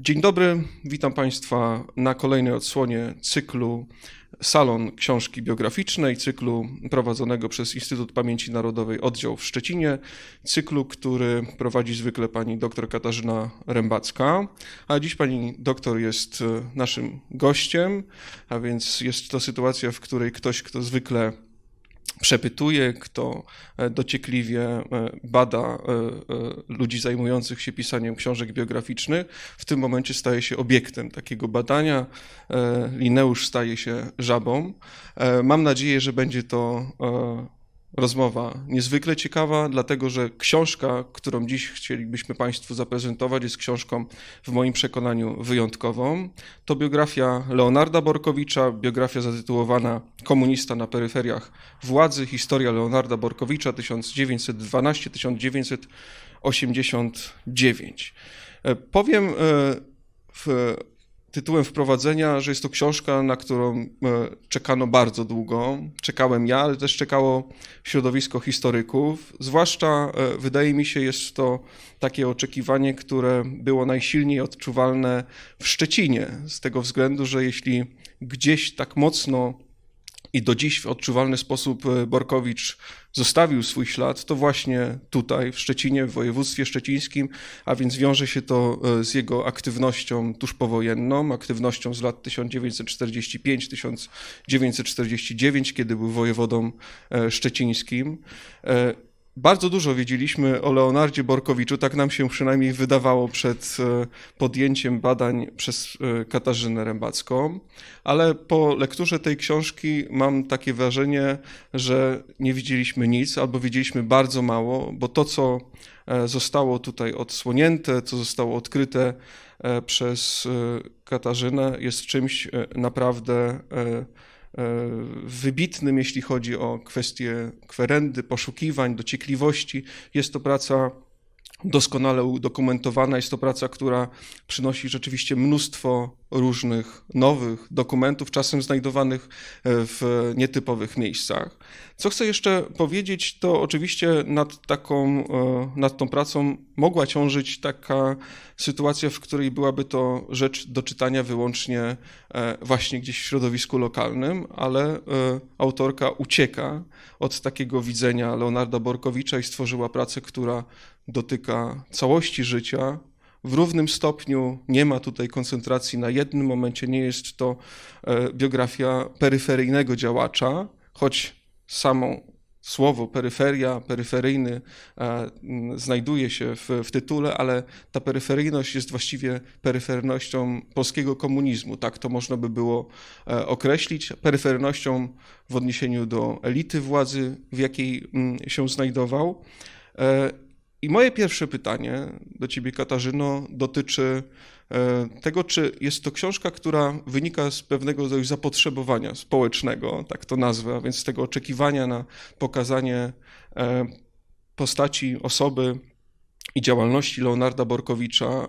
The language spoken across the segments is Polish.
Dzień dobry, witam Państwa na kolejnej odsłonie cyklu Salon Książki Biograficznej, cyklu prowadzonego przez Instytut Pamięci Narodowej Oddział w Szczecinie, cyklu, który prowadzi zwykle pani dr Katarzyna Rębacka, a dziś pani doktor jest naszym gościem, a więc jest to sytuacja, w której ktoś, kto zwykle przepytuje, kto dociekliwie bada ludzi zajmujących się pisaniem książek biograficznych, w tym momencie staje się obiektem takiego badania. Lineusz staje się żabą. Mam nadzieję, że będzie to rozmowa niezwykle ciekawa, dlatego że książka, którą dziś chcielibyśmy Państwu zaprezentować, jest książką w moim przekonaniu wyjątkową. To biografia Leonarda Borkowicza, biografia zatytułowana Komunista na peryferiach władzy, historia Leonarda Borkowicza 1912-1989. Powiem tytułem wprowadzenia, że jest to książka, na którą czekano bardzo długo. Czekałem ja, ale też czekało środowisko historyków. Zwłaszcza, wydaje mi się, jest to takie oczekiwanie, które było najsilniej odczuwalne w Szczecinie, z tego względu, że jeśli gdzieś tak mocno i do dziś w odczuwalny sposób Borkowicz zostawił swój ślad, to właśnie tutaj, w Szczecinie, w województwie szczecińskim, a więc wiąże się to z jego aktywnością tuż powojenną, aktywnością z lat 1945-1949, kiedy był wojewodą szczecińskim. Bardzo dużo wiedzieliśmy o Leonardzie Borkowiczu, tak nam się przynajmniej wydawało przed podjęciem badań przez Katarzynę Rębacką, ale po lekturze tej książki mam takie wrażenie, że nie widzieliśmy nic albo widzieliśmy bardzo mało, bo to, co zostało tutaj odsłonięte, co zostało odkryte przez Katarzynę, jest czymś naprawdę wybitnym, jeśli chodzi o kwestie kwerendy, poszukiwań, dociekliwości. Jest to praca doskonale udokumentowana, jest to praca, która przynosi rzeczywiście mnóstwo różnych nowych dokumentów, czasem znajdowanych w nietypowych miejscach. Co chcę jeszcze powiedzieć, to oczywiście nad tą pracą mogła ciążyć taka sytuacja, w której byłaby to rzecz do czytania wyłącznie właśnie gdzieś w środowisku lokalnym, ale autorka ucieka od takiego widzenia Leonarda Borkowicza i stworzyła pracę, która dotyka całości życia. W równym stopniu nie ma tutaj koncentracji na jednym momencie, nie jest to biografia peryferyjnego działacza, choć samo słowo peryferia, peryferyjny znajduje się w tytule, ale ta peryferyjność jest właściwie peryferyjnością polskiego komunizmu, tak to można by było określić, peryferyjnością w odniesieniu do elity władzy, w jakiej się znajdował. I moje pierwsze pytanie do ciebie, Katarzyno, dotyczy tego, czy jest to książka, która wynika z pewnego rodzaju zapotrzebowania społecznego, tak to nazwę, a więc z tego oczekiwania na pokazanie postaci, osoby i działalności Leonarda Borkowicza,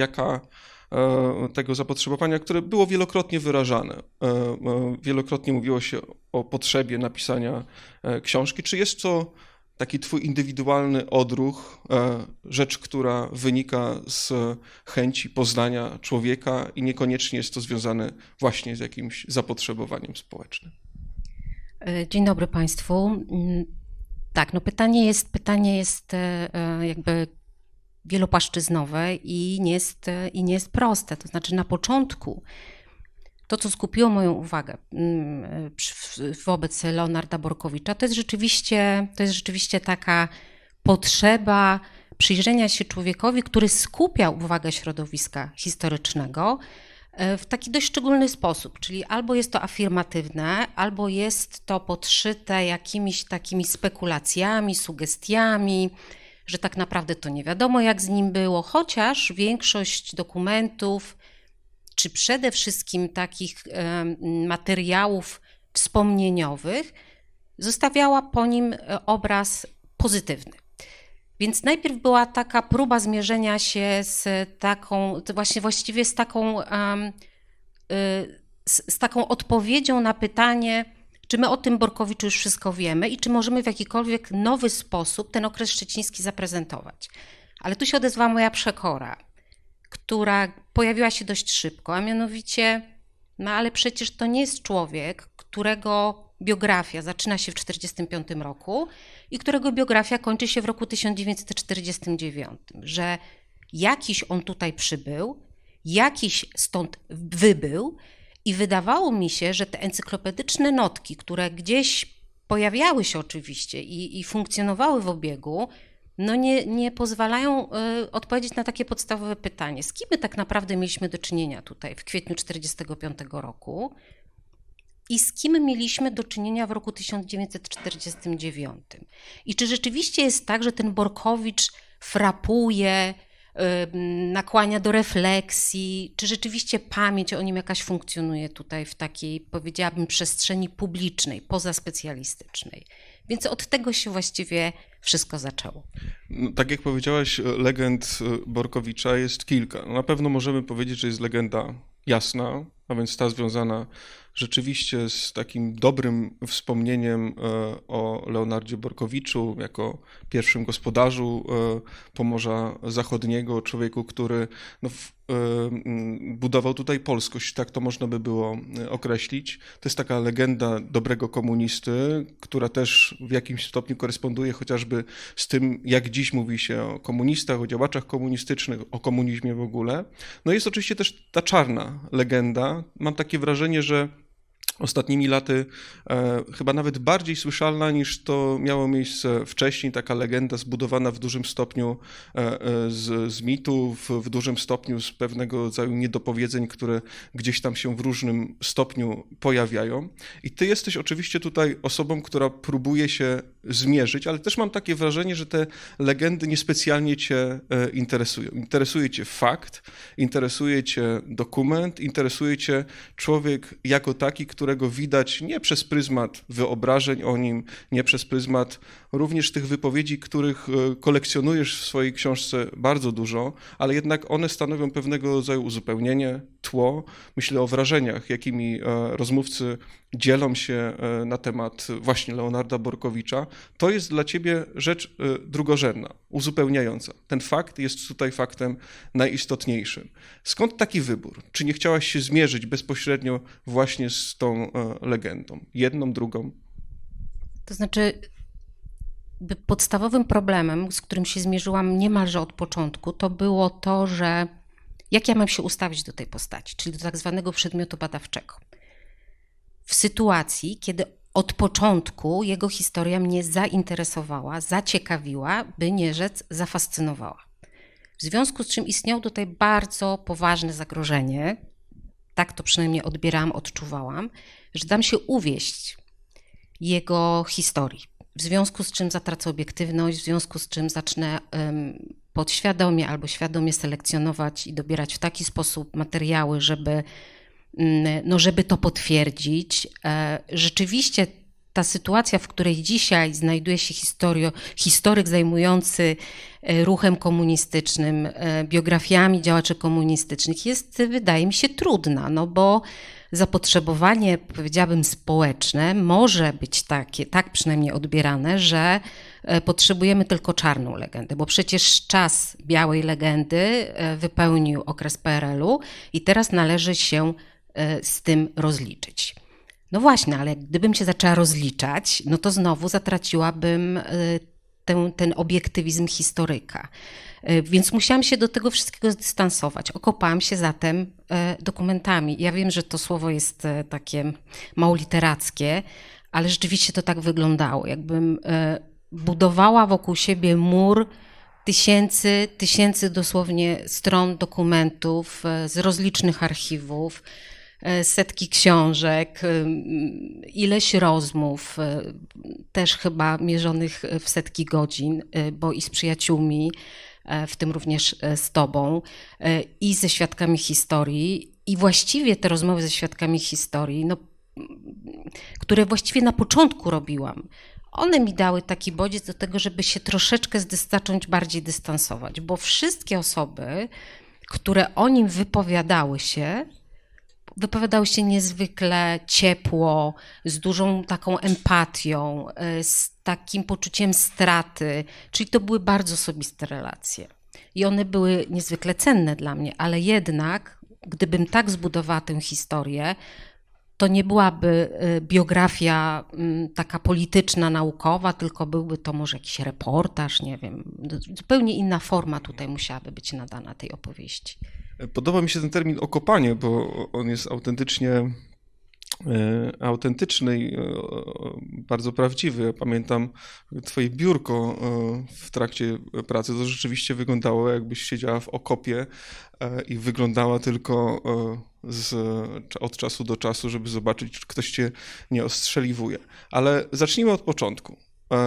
tego zapotrzebowania, które było wielokrotnie wyrażane. Wielokrotnie mówiło się o potrzebie napisania książki. Czy jest to taki twój indywidualny odruch, rzecz, która wynika z chęci poznania człowieka i niekoniecznie jest to związane właśnie z jakimś zapotrzebowaniem społecznym? Dzień dobry Państwu. Tak, no pytanie jest jakby wielopłaszczyznowe i nie jest proste. To znaczy na początku to, co skupiło moją uwagę wobec Leonarda Borkowicza, to jest rzeczywiście taka potrzeba przyjrzenia się człowiekowi, który skupiał uwagę środowiska historycznego w taki dość szczególny sposób, czyli albo jest to afirmatywne, albo jest to podszyte jakimiś takimi spekulacjami, sugestiami, że tak naprawdę to nie wiadomo, jak z nim było, chociaż większość dokumentów czy przede wszystkim takich materiałów wspomnieniowych zostawiała po nim obraz pozytywny. Więc najpierw była taka próba zmierzenia się z taką odpowiedzią na pytanie, czy my o tym Borkowiczu już wszystko wiemy i czy możemy w jakikolwiek nowy sposób ten okres szczeciński zaprezentować. Ale tu się odezwała moja przekora. która pojawiła się dość szybko, a mianowicie, no ale przecież to nie jest człowiek, którego biografia zaczyna się w 1945 roku i którego biografia kończy się w roku 1949, że jakiś on tutaj przybył, jakiś stąd wybył i wydawało mi się, że te encyklopedyczne notki, które gdzieś pojawiały się oczywiście i funkcjonowały w obiegu, no nie pozwalają odpowiedzieć na takie podstawowe pytanie. Z kim my tak naprawdę mieliśmy do czynienia tutaj w kwietniu 1945 roku i z kim mieliśmy do czynienia w roku 1949? I czy rzeczywiście jest tak, że ten Borkowicz frapuje, nakłania do refleksji, czy rzeczywiście pamięć o nim jakaś funkcjonuje tutaj w takiej, powiedziałabym, przestrzeni publicznej, pozaspecjalistycznej. Więc od tego się właściwie wszystko zaczęło. No, tak jak powiedziałaś, legend Borkowicza jest kilka. No, na pewno możemy powiedzieć, że jest legenda jasna, a więc ta związana rzeczywiście z takim dobrym wspomnieniem o Leonardzie Borkowiczu jako pierwszym gospodarzu Pomorza Zachodniego, człowieku, który no, budował tutaj polskość, tak to można by było określić. To jest taka legenda dobrego komunisty, która też w jakimś stopniu koresponduje chociażby z tym, jak dziś mówi się o komunistach, o działaczach komunistycznych, o komunizmie w ogóle. No jest oczywiście też ta czarna legenda. Mam takie wrażenie, że ostatnimi laty chyba nawet bardziej słyszalna niż to miało miejsce wcześniej, taka legenda zbudowana w dużym stopniu z mitów, w dużym stopniu z pewnego rodzaju niedopowiedzeń, które gdzieś tam się w różnym stopniu pojawiają. I ty jesteś oczywiście tutaj osobą, która próbuje się zmierzyć, ale też mam takie wrażenie, że te legendy niespecjalnie cię interesują. Interesuje cię fakt, interesuje cię dokument, interesuje cię człowiek jako taki, którego widać nie przez pryzmat wyobrażeń o nim, nie przez pryzmat również tych wypowiedzi, których kolekcjonujesz w swojej książce bardzo dużo, ale jednak one stanowią pewnego rodzaju uzupełnienie, tło. Myślę o wrażeniach, jakimi rozmówcy dzielą się na temat właśnie Leonarda Borkowicza. To jest dla ciebie rzecz drugorzędna, uzupełniająca. Ten fakt jest tutaj faktem najistotniejszym. Skąd taki wybór? Czy nie chciałaś się zmierzyć bezpośrednio właśnie z tą legendą? Jedną, drugą? To znaczy, podstawowym problemem, z którym się zmierzyłam niemalże od początku, to było to, że jak ja mam się ustawić do tej postaci, czyli do tak zwanego przedmiotu badawczego. W sytuacji, kiedy od początku jego historia mnie zainteresowała, zaciekawiła, by nie rzec zafascynowała. W związku z czym istniało tutaj bardzo poważne zagrożenie, tak to przynajmniej odbierałam, odczuwałam, że dam się uwieść jego historii. W związku z czym zatracę obiektywność, w związku z czym zacznę podświadomie albo świadomie selekcjonować i dobierać w taki sposób materiały, żeby to potwierdzić. Rzeczywiście ta sytuacja, w której dzisiaj znajduje się historyk zajmujący ruchem komunistycznym, biografiami działaczy komunistycznych jest, wydaje mi się, trudna, no bo zapotrzebowanie, powiedziałabym, społeczne może być takie, tak przynajmniej odbierane, że potrzebujemy tylko czarną legendę, bo przecież czas białej legendy wypełnił okres PRL-u i teraz należy się z tym rozliczyć. No właśnie, ale gdybym się zaczęła rozliczać, no to znowu zatraciłabym ten obiektywizm historyka. Więc musiałam się do tego wszystkiego zdystansować. Okopałam się zatem dokumentami. Ja wiem, że to słowo jest takie mało literackie, ale rzeczywiście to tak wyglądało. Jakbym budowała wokół siebie mur tysięcy dosłownie stron dokumentów z rozlicznych archiwów, setki książek, ileś rozmów, też chyba mierzonych w setki godzin, bo i z przyjaciółmi, w tym również z tobą, i ze świadkami historii. I właściwie te rozmowy ze świadkami historii, no, które właściwie na początku robiłam, one mi dały taki bodziec do tego, żeby się troszeczkę zacząć bardziej dystansować, bo wszystkie osoby, które o nim wypowiadały się niezwykle ciepło, z dużą taką empatią, z takim poczuciem straty, czyli to były bardzo osobiste relacje. I one były niezwykle cenne dla mnie, ale jednak, gdybym tak zbudowała tę historię, to nie byłaby biografia taka polityczna, naukowa, tylko byłby to może jakiś reportaż, nie wiem, zupełnie inna forma tutaj musiałaby być nadana tej opowieści. Podoba mi się ten termin okopanie, bo on jest autentyczny i bardzo prawdziwy. Ja pamiętam twoje biurko w trakcie pracy, to rzeczywiście wyglądało, jakbyś siedziała w okopie i wyglądała tylko od czasu do czasu, żeby zobaczyć, czy ktoś cię nie ostrzeliwuje. Ale zacznijmy od początku.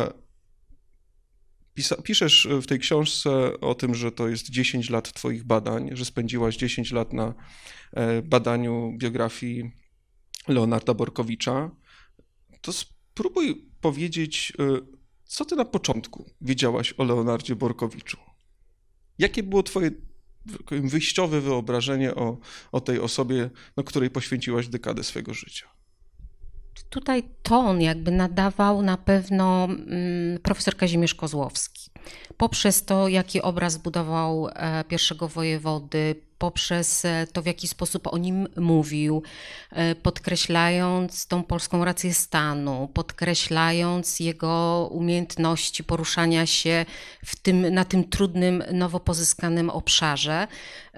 Piszesz w tej książce o tym, że to jest 10 lat twoich badań, że spędziłaś 10 lat na badaniu biografii Leonarda Borkowicza. To spróbuj powiedzieć, co ty na początku wiedziałaś o Leonardzie Borkowiczu? Jakie było twoje wyjściowe wyobrażenie o tej osobie, której poświęciłaś dekadę swojego życia? Tutaj ton jakby nadawał na pewno profesor Kazimierz Kozłowski. Poprzez to, jaki obraz budował pierwszego wojewody, poprzez to, w jaki sposób o nim mówił, podkreślając tą polską rację stanu, podkreślając jego umiejętności poruszania się na tym trudnym, nowo pozyskanym obszarze.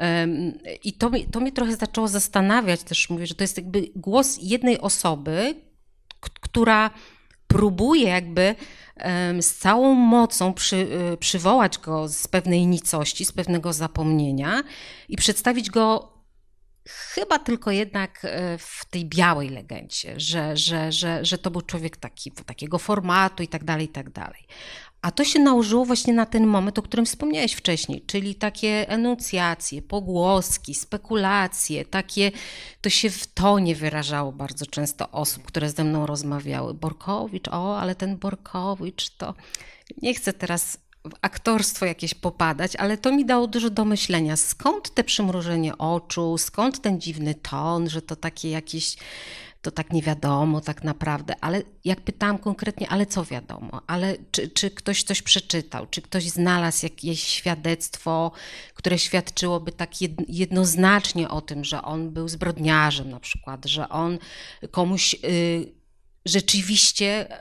I to mnie trochę zaczęło zastanawiać, też mówię, że to jest jakby głos jednej osoby, która próbuje jakby z całą mocą przywołać go z pewnej nicości, z pewnego zapomnienia i przedstawić go chyba tylko jednak w tej białej legendzie, że to był człowiek takiego formatu i tak dalej, i tak dalej. A to się nałożyło właśnie na ten moment, o którym wspomniałeś wcześniej, czyli takie enuncjacje, pogłoski, spekulacje, to się w tonie wyrażało bardzo często osób, które ze mną rozmawiały. Borkowicz, ale ten Borkowicz to... Nie chcę teraz w aktorstwo jakieś popadać, ale to mi dało dużo do myślenia. Skąd te przymrużenie oczu, skąd ten dziwny ton, że to takie jakieś... To tak nie wiadomo tak naprawdę, ale jak pytałam konkretnie, ale co wiadomo, ale czy ktoś coś przeczytał, czy ktoś znalazł jakieś świadectwo, które świadczyłoby tak jednoznacznie o tym, że on był zbrodniarzem na przykład, że on komuś rzeczywiście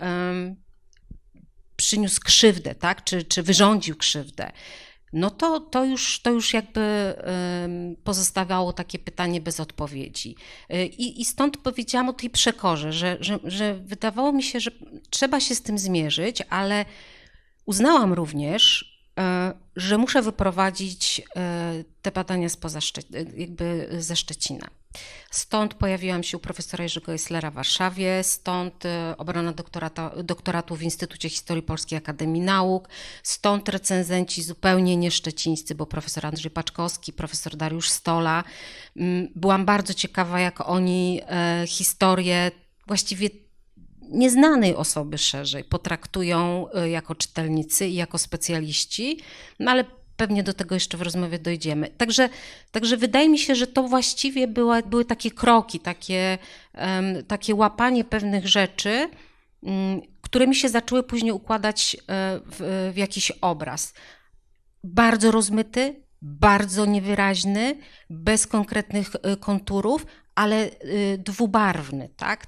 przyniósł krzywdę, tak? Czy wyrządził krzywdę. No to już jakby pozostawało takie pytanie bez odpowiedzi. I stąd powiedziałam o tej przekorze, że wydawało mi się, że trzeba się z tym zmierzyć, ale uznałam również, że muszę wyprowadzić te badania ze Szczecina. Stąd pojawiłam się u profesora Jerzego Esslera w Warszawie, stąd obrona doktoratu w Instytucie Historii Polskiej Akademii Nauk, stąd recenzenci zupełnie nieszczecińscy, bo profesor Andrzej Paczkowski, profesor Dariusz Stola. Byłam bardzo ciekawa, jak oni historię właściwie nieznanej osoby szerzej potraktują jako czytelnicy i jako specjaliści, no ale pewnie do tego jeszcze w rozmowie dojdziemy. Także wydaje mi się, że to właściwie były takie kroki, takie łapanie pewnych rzeczy, które mi się zaczęły później układać w jakiś obraz. Bardzo rozmyty, bardzo niewyraźny, bez konkretnych konturów, ale dwubarwny, tak?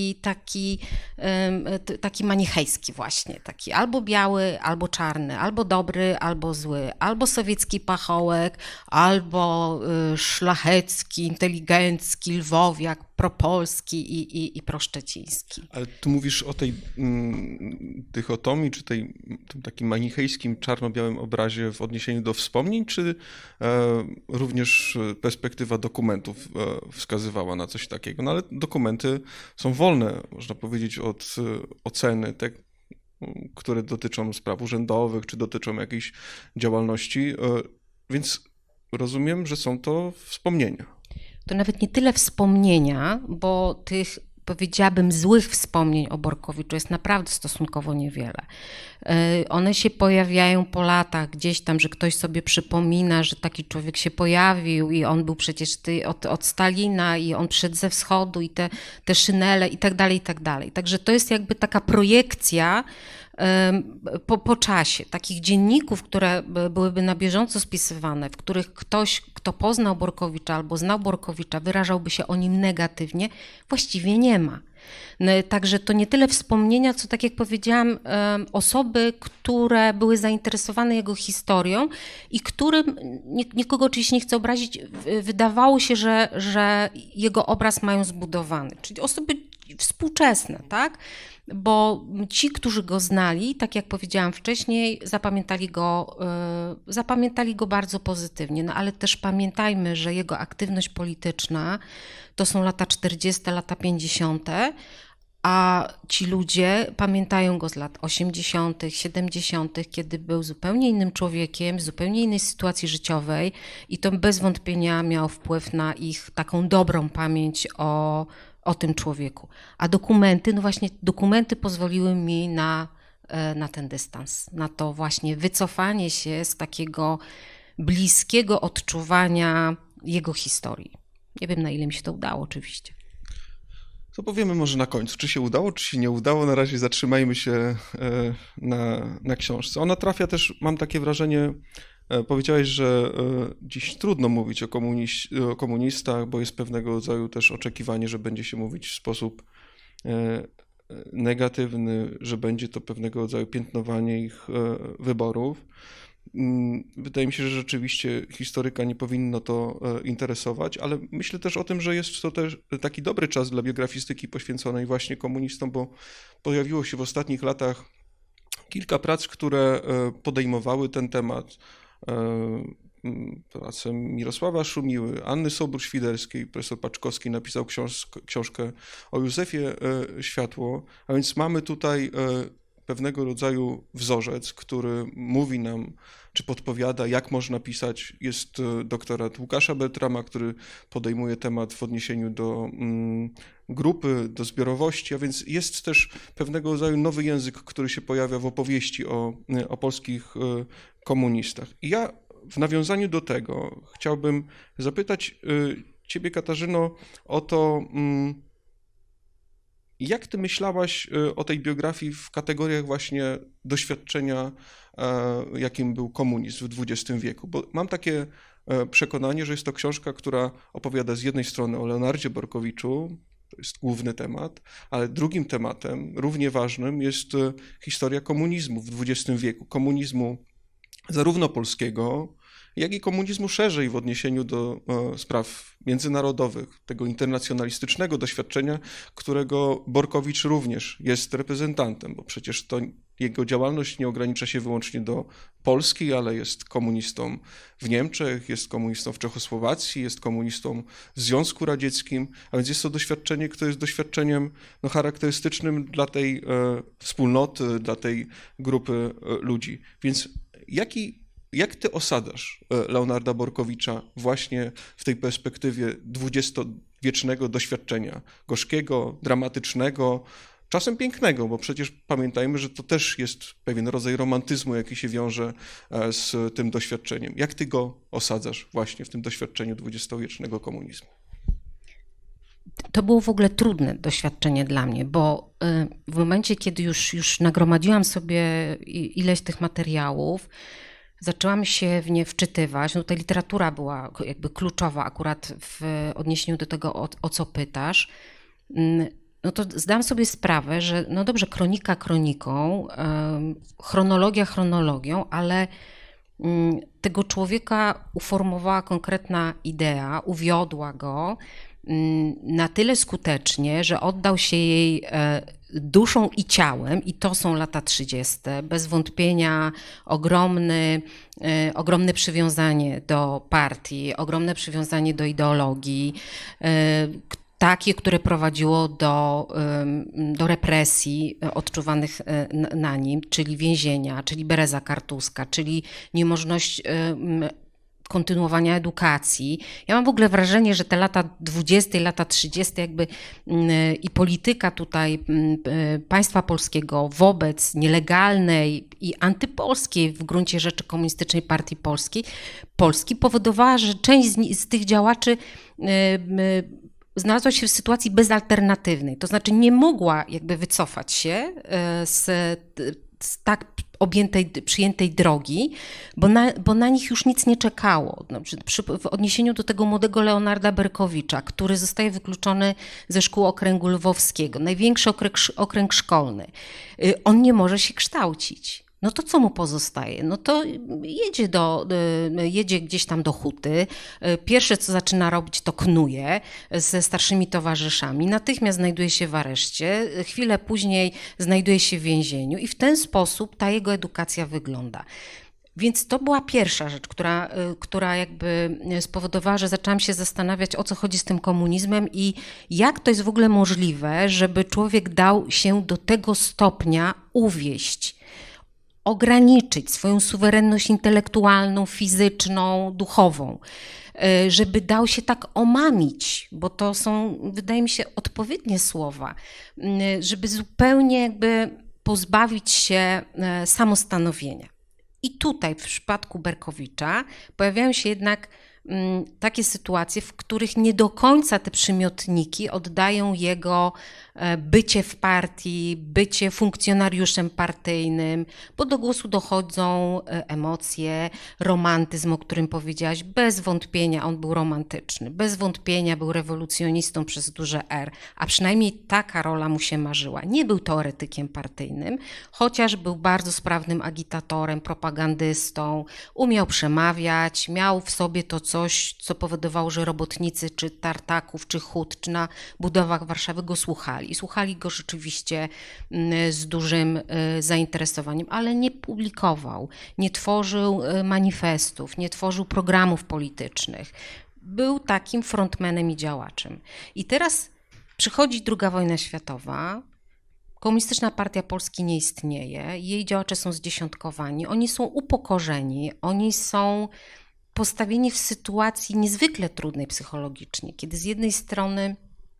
Taki manichejski właśnie, taki albo biały, albo czarny, albo dobry, albo zły, albo sowiecki pachołek, albo szlachecki, inteligencki, lwowiak, propolski i proszczeciński. Ale tu mówisz o tej dychotomii, czy tym takim manichejskim, czarno-białym obrazie w odniesieniu do wspomnień, czy również perspektywa dokumentów wskazywała na coś takiego? No ale dokumenty są wolne, można powiedzieć, od oceny, które dotyczą spraw urzędowych, czy dotyczą jakiejś działalności, więc rozumiem, że są to wspomnienia. To nawet nie tyle wspomnienia, bo tych, powiedziałabym, złych wspomnień o Borkowiczu jest naprawdę stosunkowo niewiele. One się pojawiają po latach gdzieś tam, że ktoś sobie przypomina, że taki człowiek się pojawił i on był przecież od Stalina i on przyszedł ze wschodu i te szynele i tak dalej, i tak dalej. Także to jest jakby taka projekcja po czasie takich dzienników, które byłyby na bieżąco spisywane, w których ktoś, kto poznał Borkowicza albo znał Borkowicza, wyrażałby się o nim negatywnie, właściwie nie ma. Także to nie tyle wspomnienia, co tak jak powiedziałam, osoby, które były zainteresowane jego historią i którym, nikogo oczywiście nie chcę obrazić, wydawało się, że jego obraz mają zbudowany. Czyli osoby współczesne, tak? Bo ci, którzy go znali, tak jak powiedziałam wcześniej, zapamiętali go bardzo pozytywnie, no ale też pamiętajmy, że jego aktywność polityczna to są lata 40., lata 50., a ci ludzie pamiętają go z lat 80., 70., kiedy był zupełnie innym człowiekiem, w zupełnie innej sytuacji życiowej i to bez wątpienia miał wpływ na ich taką dobrą pamięć o tym człowieku. A dokumenty, no właśnie dokumenty pozwoliły mi na ten dystans, na to właśnie wycofanie się z takiego bliskiego odczuwania jego historii. Nie wiem, na ile mi się to udało oczywiście. To powiemy może na końcu, czy się udało, czy się nie udało. Na razie zatrzymajmy się na książce. Ona trafia też, mam takie wrażenie, powiedziałeś, że dziś trudno mówić o komunistach, bo jest pewnego rodzaju też oczekiwanie, że będzie się mówić w sposób negatywny, że będzie to pewnego rodzaju piętnowanie ich wyborów. Wydaje mi się, że rzeczywiście historyka nie powinno to interesować, ale myślę też o tym, że jest to też taki dobry czas dla biografistyki poświęconej właśnie komunistom, bo pojawiło się w ostatnich latach kilka prac, które podejmowały ten temat. Pracę Mirosława Szumiły, Anny Sobór-Świderskiej, profesor Paczkowski napisał książkę o Józefie Światło, a więc mamy tutaj pewnego rodzaju wzorzec, który mówi nam, czy podpowiada, jak można pisać. Jest doktorat Łukasza Beltrama, który podejmuje temat w odniesieniu do grupy, do zbiorowości, a więc jest też pewnego rodzaju nowy język, który się pojawia w opowieści o polskich komunistach. I ja w nawiązaniu do tego chciałbym zapytać Ciebie, Katarzyno, o to, jak ty myślałaś o tej biografii w kategoriach właśnie doświadczenia, jakim był komunizm w XX wieku? Bo mam takie przekonanie, że jest to książka, która opowiada z jednej strony o Leonardzie Borkowiczu, to jest główny temat, ale drugim tematem, równie ważnym, jest historia komunizmu w XX wieku. Komunizmu zarówno polskiego, jak i komunizmu szerzej w odniesieniu do spraw międzynarodowych, tego internacjonalistycznego doświadczenia, którego Borkowicz również jest reprezentantem, bo przecież to jego działalność nie ogranicza się wyłącznie do Polski, ale jest komunistą w Niemczech, jest komunistą w Czechosłowacji, jest komunistą w Związku Radzieckim, a więc jest to doświadczenie, które jest doświadczeniem charakterystycznym dla tej wspólnoty, dla tej grupy ludzi. Więc jak ty osadzasz Leonarda Borkowicza właśnie w tej perspektywie dwudziestowiecznego doświadczenia, gorzkiego, dramatycznego, czasem pięknego, bo przecież pamiętajmy, że to też jest pewien rodzaj romantyzmu, jaki się wiąże z tym doświadczeniem. Jak ty go osadzasz właśnie w tym doświadczeniu dwudziestowiecznego komunizmu? To było w ogóle trudne doświadczenie dla mnie, bo w momencie, kiedy już nagromadziłam sobie ileś tych materiałów, zaczęłam się w nie wczytywać. No, ta literatura była jakby kluczowa akurat w odniesieniu do tego, o co pytasz. No to zdałam sobie sprawę, że no dobrze, kronika kroniką, chronologia chronologią, ale tego człowieka uformowała konkretna idea, uwiodła go na tyle skutecznie, że oddał się jej duszą i ciałem, i to są lata 30. Bez wątpienia ogromne przywiązanie do partii, ogromne przywiązanie do ideologii, takie, które prowadziło do represji odczuwanych na nim, czyli więzienia, czyli Bereza Kartuska, czyli niemożność kontynuowania edukacji. Ja mam w ogóle wrażenie, że te lata 20, lata 30 jakby i polityka tutaj państwa polskiego wobec nielegalnej i antypolskiej w gruncie rzeczy komunistycznej partii Polski powodowała, że część z tych działaczy znalazła się w sytuacji bezalternatywnej, to znaczy nie mogła jakby wycofać się z z tak przyjętej drogi, bo na nich już nic nie czekało. W odniesieniu do tego młodego Leonarda Berkowicza, który zostaje wykluczony ze szkół okręgu lwowskiego, największy okręg szkolny, on nie może się kształcić. No to co mu pozostaje? No to jedzie gdzieś tam do huty. Pierwsze, co zaczyna robić, to knuje ze starszymi towarzyszami. Natychmiast znajduje się w areszcie. Chwilę później znajduje się w więzieniu i w ten sposób ta jego edukacja wygląda. Więc to była pierwsza rzecz, która jakby spowodowała, że zaczęłam się zastanawiać, o co chodzi z tym komunizmem i jak to jest w ogóle możliwe, żeby człowiek dał się do tego stopnia uwieść, ograniczyć swoją suwerenność intelektualną, fizyczną, duchową, żeby dał się tak omamić, bo to są, wydaje mi się, odpowiednie słowa, żeby zupełnie jakby pozbawić się samostanowienia. I tutaj w przypadku Berkowicza pojawiają się jednak takie sytuacje, w których nie do końca te przymiotniki oddają jego bycie w partii, bycie funkcjonariuszem partyjnym, bo do głosu dochodzą emocje, romantyzm, o którym powiedziałaś. Bez wątpienia on był romantyczny, bez wątpienia był rewolucjonistą przez duże R, a przynajmniej taka rola mu się marzyła. Nie był teoretykiem partyjnym, chociaż był bardzo sprawnym agitatorem, propagandystą, umiał przemawiać, miał w sobie to coś, co powodowało, że robotnicy czy tartaków, czy hut, czy na budowach Warszawy go słuchali. I słuchali go rzeczywiście z dużym zainteresowaniem, ale nie publikował, nie tworzył manifestów, nie tworzył programów politycznych. Był takim frontmanem i działaczem. I teraz przychodzi II wojna światowa, Komunistyczna Partia Polski nie istnieje, jej działacze są zdziesiątkowani, oni są upokorzeni, oni są postawieni w sytuacji niezwykle trudnej psychologicznie, kiedy z jednej strony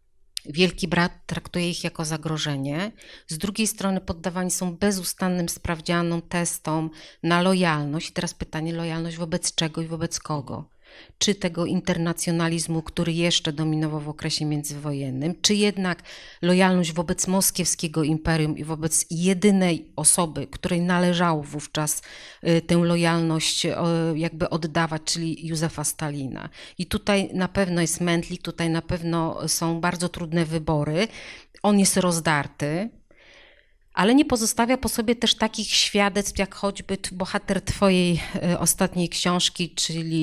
Wielki Brat traktuje ich jako zagrożenie, z drugiej strony poddawani są bezustannym sprawdzianom, testom na lojalność. I teraz pytanie, lojalność wobec czego i wobec kogo? Czy tego internacjonalizmu, który jeszcze dominował w okresie międzywojennym, czy jednak lojalność wobec moskiewskiego imperium i wobec jedynej osoby, której należało wówczas tę lojalność jakby oddawać, czyli Józefa Stalina. I tutaj na pewno jest mętlik, tutaj na pewno są bardzo trudne wybory. On jest rozdarty, ale nie pozostawia po sobie też takich świadectw, jak choćby bohater twojej ostatniej książki,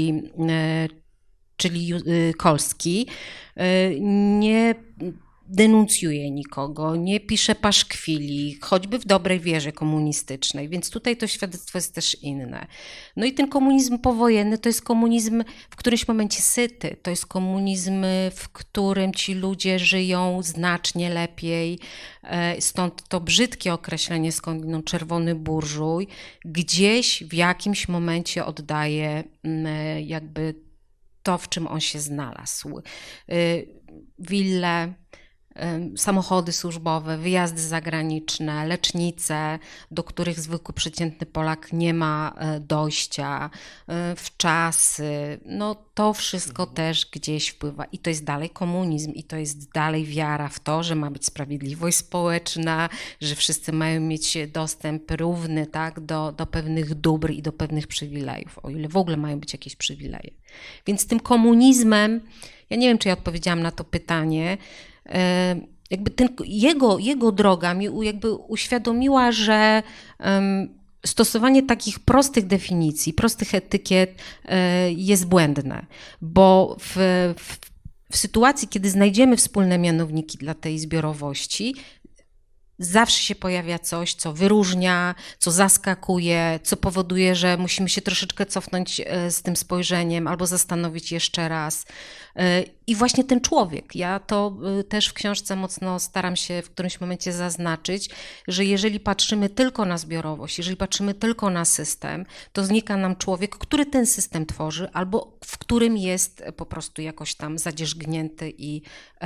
czyli Kolski. Nie denuncjuje nikogo, nie pisze paszkwili, choćby w dobrej wierze komunistycznej, więc tutaj to świadectwo jest też inne. No i ten komunizm powojenny to jest komunizm w którymś momencie syty, to jest komunizm, w którym ci ludzie żyją znacznie lepiej, stąd to brzydkie określenie skądinąd czerwony burżuj, gdzieś w jakimś momencie oddaje jakby to, w czym on się znalazł. Wille, samochody służbowe, wyjazdy zagraniczne, lecznice, do których zwykły przeciętny Polak nie ma dojścia, wczasy, no to wszystko też gdzieś wpływa i to jest dalej komunizm i to jest dalej wiara w to, że ma być sprawiedliwość społeczna, że wszyscy mają mieć dostęp równy, tak, do pewnych dóbr i do pewnych przywilejów, o ile w ogóle mają być jakieś przywileje. Więc tym komunizmem, ja nie wiem, czy ja odpowiedziałam na to pytanie, jakby jego droga mi jakby uświadomiła, że stosowanie takich prostych definicji, prostych etykiet jest błędne, bo w sytuacji, kiedy znajdziemy wspólne mianowniki dla tej zbiorowości, zawsze się pojawia coś, co wyróżnia, co zaskakuje, co powoduje, że musimy się troszeczkę cofnąć z tym spojrzeniem albo zastanowić jeszcze raz. I właśnie ten człowiek, ja to też w książce mocno staram się w którymś momencie zaznaczyć, że jeżeli patrzymy tylko na zbiorowość, jeżeli patrzymy tylko na system, to znika nam człowiek, który ten system tworzy albo w którym jest po prostu jakoś tam zadzierzgnięty i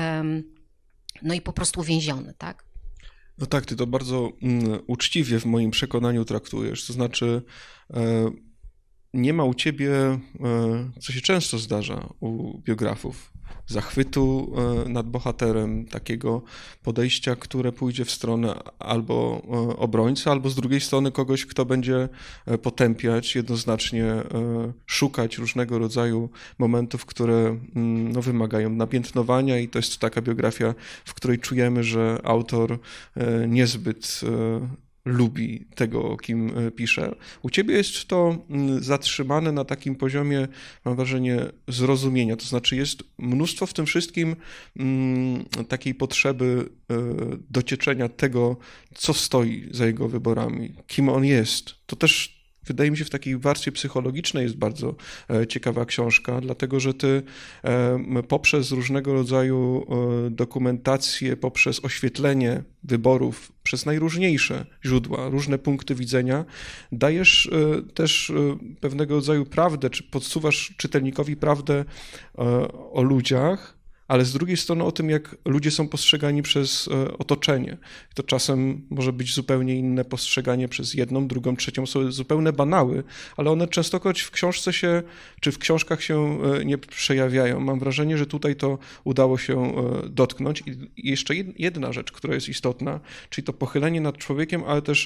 po prostu uwięziony, tak? No tak, ty to bardzo uczciwie w moim przekonaniu traktujesz, to znaczy nie ma u ciebie, co się często zdarza u biografów, zachwytu nad bohaterem, takiego podejścia, które pójdzie w stronę albo obrońcy, albo z drugiej strony kogoś, kto będzie potępiać, jednoznacznie szukać różnego rodzaju momentów, które wymagają napiętnowania i to jest taka biografia, w której czujemy, że autor niezbyt lubi tego, o kim pisze. U ciebie jest to zatrzymane na takim poziomie, mam wrażenie, zrozumienia. To znaczy jest mnóstwo w tym wszystkim takiej potrzeby docieczenia tego, co stoi za jego wyborami, kim on jest. To też wydaje mi się, w takiej warstwie psychologicznej jest bardzo ciekawa książka, dlatego że ty poprzez różnego rodzaju dokumentację, poprzez oświetlenie wyborów, przez najróżniejsze źródła, różne punkty widzenia, dajesz też pewnego rodzaju prawdę, czy podsuwasz czytelnikowi prawdę o ludziach, ale z drugiej strony o tym, jak ludzie są postrzegani przez otoczenie. To czasem może być zupełnie inne postrzeganie przez jedną, drugą, trzecią, są zupełne banały, ale one częstokroć w książce się, czy w książkach się nie przejawiają. Mam wrażenie, że tutaj to udało się dotknąć. I jeszcze jedna rzecz, która jest istotna, czyli to pochylenie nad człowiekiem, ale też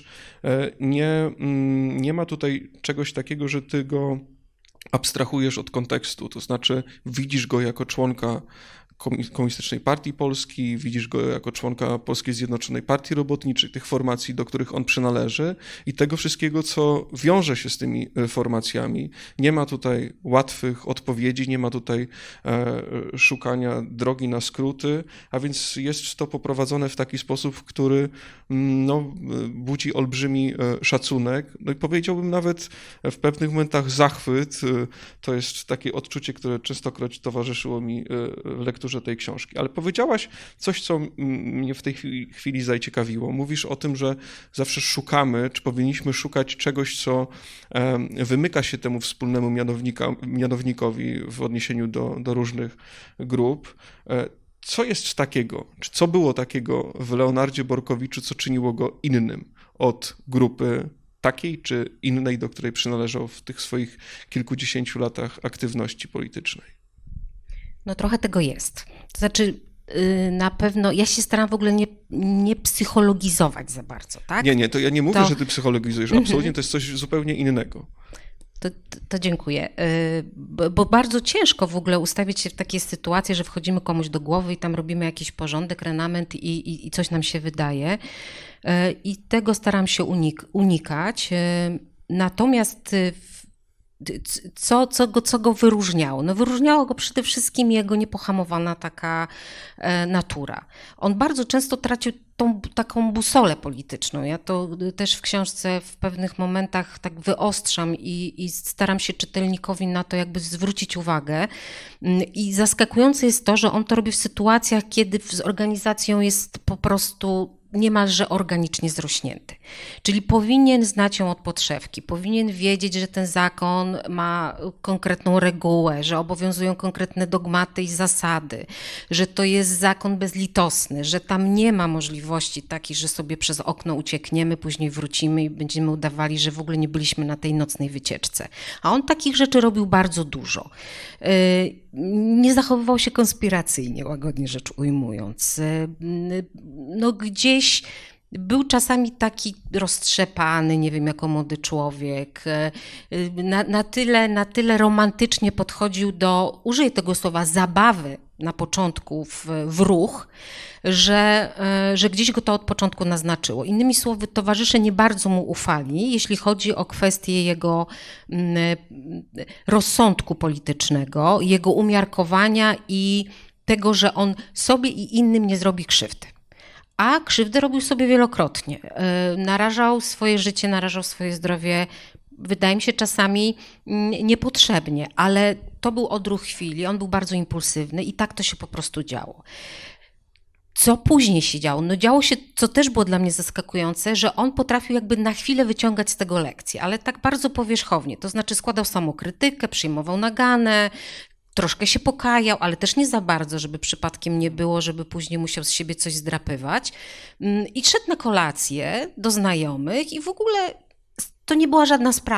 nie ma tutaj czegoś takiego, że ty go abstrahujesz od kontekstu, to znaczy widzisz go jako członka Komunistycznej Partii Polski, widzisz go jako członka Polskiej Zjednoczonej Partii Robotniczej, tych formacji, do których on przynależy i tego wszystkiego, co wiąże się z tymi formacjami. Nie ma tutaj łatwych odpowiedzi, nie ma tutaj szukania drogi na skróty, a więc jest to poprowadzone w taki sposób, który budzi olbrzymi szacunek. No i powiedziałbym nawet w pewnych momentach zachwyt. To jest takie odczucie, które częstokroć towarzyszyło mi w lekturze tej książki. Ale powiedziałaś coś, co mnie w tej chwili zaciekawiło. Mówisz o tym, że zawsze szukamy, czy powinniśmy szukać czegoś, co wymyka się temu wspólnemu mianownikowi w odniesieniu do różnych grup. Co jest takiego, czy co było takiego w Leonardzie Borkowiczu, co czyniło go innym od grupy takiej czy innej, do której przynależał w tych swoich kilkudziesięciu latach aktywności politycznej? No trochę tego jest. To znaczy na pewno, ja się staram w ogóle nie psychologizować za bardzo, tak? Nie, to ja nie mówię, że ty psychologizujesz, absolutnie to jest coś zupełnie innego. To dziękuję, bo bardzo ciężko w ogóle ustawić się w takie sytuacje, że wchodzimy komuś do głowy i tam robimy jakiś porządek, renament i coś nam się wydaje i tego staram się unikać. Natomiast co go wyróżniało? No wyróżniało go przede wszystkim jego niepohamowana taka natura. On bardzo często tracił tą taką busolę polityczną. Ja to też w książce w pewnych momentach tak wyostrzam i staram się czytelnikowi na to jakby zwrócić uwagę. I zaskakujące jest to, że on to robi w sytuacjach, kiedy z organizacją jest po prostu niemalże organicznie zrośnięty. Czyli powinien znać ją od podszewki, powinien wiedzieć, że ten zakon ma konkretną regułę, że obowiązują konkretne dogmaty i zasady, że to jest zakon bezlitosny, że tam nie ma możliwości takiej, że sobie przez okno uciekniemy, później wrócimy i będziemy udawali, że w ogóle nie byliśmy na tej nocnej wycieczce. A on takich rzeczy robił bardzo dużo. Nie zachowywał się konspiracyjnie, łagodnie rzecz ujmując. No gdzieś był czasami taki roztrzepany, nie wiem, jako młody człowiek. Na tyle romantycznie podchodził do, użyję tego słowa, zabawy na początku w ruch, że gdzieś go to od początku naznaczyło. Innymi słowy, towarzysze nie bardzo mu ufali, jeśli chodzi o kwestię jego rozsądku politycznego, jego umiarkowania i tego, że on sobie i innym nie zrobi krzywdy. A krzywdę robił sobie wielokrotnie. Narażał swoje życie, narażał swoje zdrowie, wydaje mi się czasami niepotrzebnie, ale to był odruch chwili, on był bardzo impulsywny i tak to się po prostu działo. Co później się działo? No działo się, co też było dla mnie zaskakujące, że on potrafił jakby na chwilę wyciągać z tego lekcje, ale tak bardzo powierzchownie, to znaczy składał samokrytykę, przyjmował naganę, troszkę się pokajał, ale też nie za bardzo, żeby przypadkiem nie było, żeby później musiał z siebie coś zdrapywać. I szedł na kolację do znajomych i w ogóle to nie była żadna sprawa.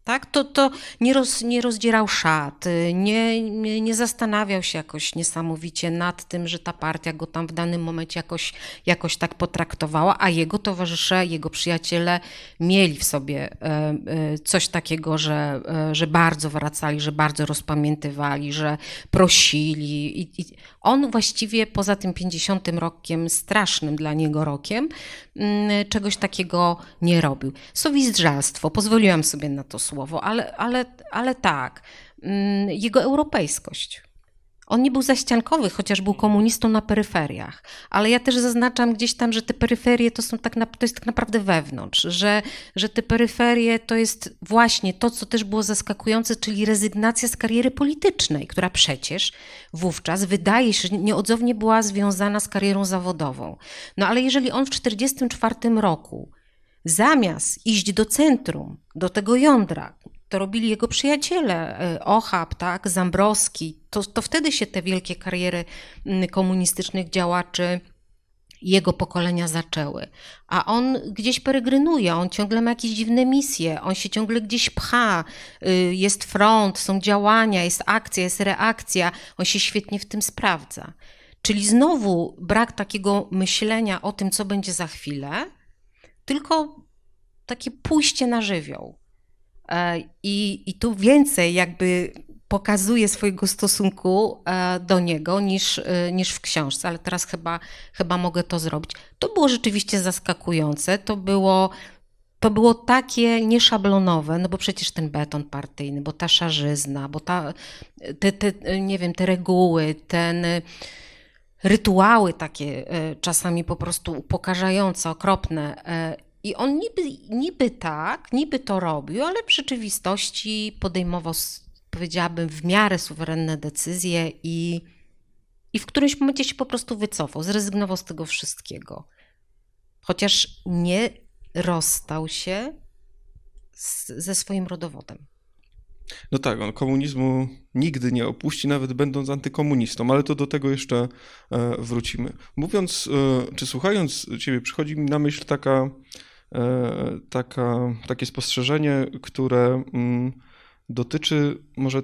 tak? To nie rozdzierał szat, nie zastanawiał się jakoś niesamowicie nad tym, że ta partia go tam w danym momencie jakoś tak potraktowała, a jego towarzysze, jego przyjaciele mieli w sobie coś takiego, że bardzo wracali, że bardzo rozpamiętywali, że prosili. I on właściwie poza tym 50 rokiem, strasznym dla niego rokiem, czegoś takiego nie robił. Sowizdrzalstwo, pozwoliłam sobie na to słowo, ale tak, jego europejskość. On nie był zaściankowy, chociaż był komunistą na peryferiach, ale ja też zaznaczam gdzieś tam, że te peryferie to jest tak naprawdę wewnątrz, że te peryferie to jest właśnie to, co też było zaskakujące, czyli rezygnacja z kariery politycznej, która przecież wówczas wydaje się, że nieodzownie była związana z karierą zawodową. No ale jeżeli on w 1944 roku zamiast iść do centrum, do tego jądra, to robili jego przyjaciele, Ochab, tak, Zambrowski, to wtedy się te wielkie kariery komunistycznych działaczy jego pokolenia zaczęły. A on gdzieś peregrynuje, on ciągle ma jakieś dziwne misje, on się ciągle gdzieś pcha, jest front, są działania, jest akcja, jest reakcja, on się świetnie w tym sprawdza. Czyli znowu brak takiego myślenia o tym, co będzie za chwilę, tylko takie pójście na żywioł. I tu więcej jakby pokazuje swojego stosunku do niego niż w książce, ale teraz chyba mogę to zrobić. To było rzeczywiście zaskakujące, to było takie nieszablonowe, no bo przecież ten beton partyjny, bo ta szarzyzna, bo nie wiem, te reguły, rytuały takie czasami po prostu upokarzające, okropne. I on niby to robił, ale w rzeczywistości podejmował, powiedziałabym, w miarę suwerenne decyzje i w którymś momencie się po prostu wycofał, zrezygnował z tego wszystkiego. Chociaż nie rozstał się ze swoim rodowodem. No tak, on komunizmu nigdy nie opuści, nawet będąc antykomunistą, ale to do tego jeszcze wrócimy. Mówiąc, czy słuchając ciebie, przychodzi mi na myśl takie spostrzeżenie, które dotyczy może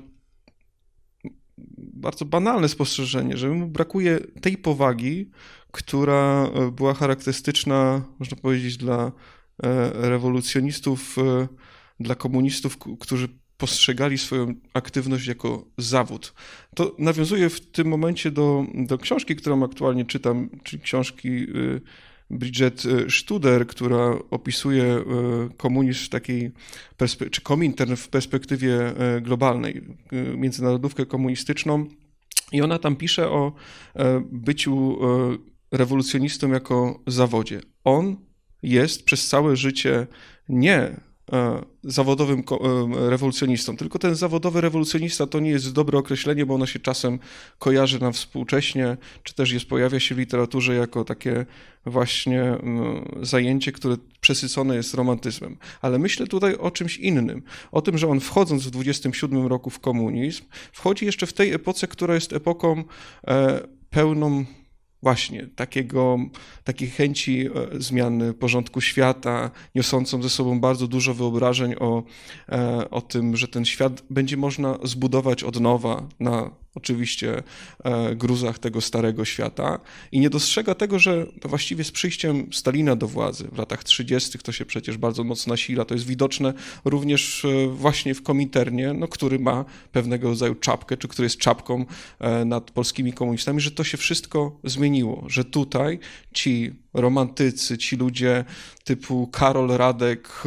bardzo banalne spostrzeżenie, że mu brakuje tej powagi, która była charakterystyczna, można powiedzieć, dla rewolucjonistów, dla komunistów, którzy postrzegali swoją aktywność jako zawód. To nawiązuje w tym momencie do książki, którą aktualnie czytam, czyli książki Bridget Studer, która opisuje komunizm w takiej czy Komintern w perspektywie globalnej, międzynarodówkę komunistyczną. I ona tam pisze o byciu rewolucjonistą jako zawodzie. On jest przez całe życie nie zawodowym rewolucjonistą, tylko ten zawodowy rewolucjonista to nie jest dobre określenie, bo ono się czasem kojarzy nam współcześnie, czy też pojawia się w literaturze jako takie właśnie zajęcie, które przesycone jest romantyzmem. Ale myślę tutaj o czymś innym, o tym, że on wchodząc w 27 roku w komunizm, wchodzi jeszcze w tej epoce, która jest epoką pełną właśnie takiej chęci zmiany porządku świata, niosącą ze sobą bardzo dużo wyobrażeń o tym, że ten świat będzie można zbudować od nowa na oczywiście gruzach tego starego świata i nie dostrzega tego, że właściwie z przyjściem Stalina do władzy w latach 30. to się przecież bardzo mocno nasila. To jest widoczne również właśnie w Kominternie, no, który ma pewnego rodzaju czapkę, czy który jest czapką nad polskimi komunistami, że to się wszystko zmieniło, że tutaj ci romantycy, ci ludzie typu Karol Radek,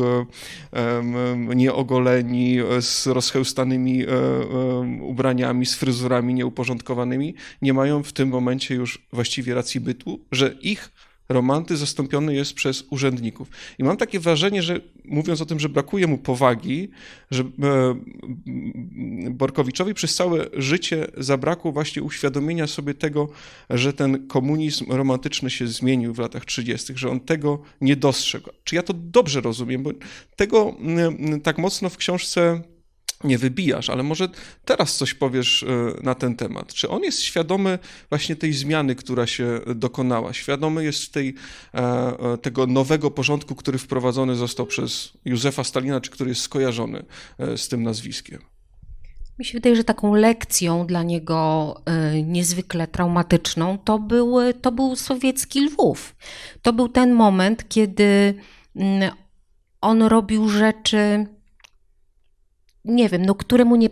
nieogoleni, z rozchełstanymi ubraniami, z fryzurami nieuporządkowanymi, nie mają w tym momencie już właściwie racji bytu, że ich romantyzm zastąpiony jest przez urzędników. I mam takie wrażenie, że mówiąc o tym, że brakuje mu powagi, że Borkowiczowi przez całe życie zabrakło właśnie uświadomienia sobie tego, że ten komunizm romantyczny się zmienił w latach 30., że on tego nie dostrzegł. Czy ja to dobrze rozumiem? Bo tego tak mocno w książce nie wybijasz, ale może teraz coś powiesz na ten temat. Czy on jest świadomy właśnie tej zmiany, która się dokonała? Świadomy jest tego nowego porządku, który wprowadzony został przez Józefa Stalina, czy który jest skojarzony z tym nazwiskiem? Mi się wydaje, że taką lekcją dla niego niezwykle traumatyczną to był sowiecki Lwów. To był ten moment, kiedy on robił rzeczy, nie wiem, no któremu nie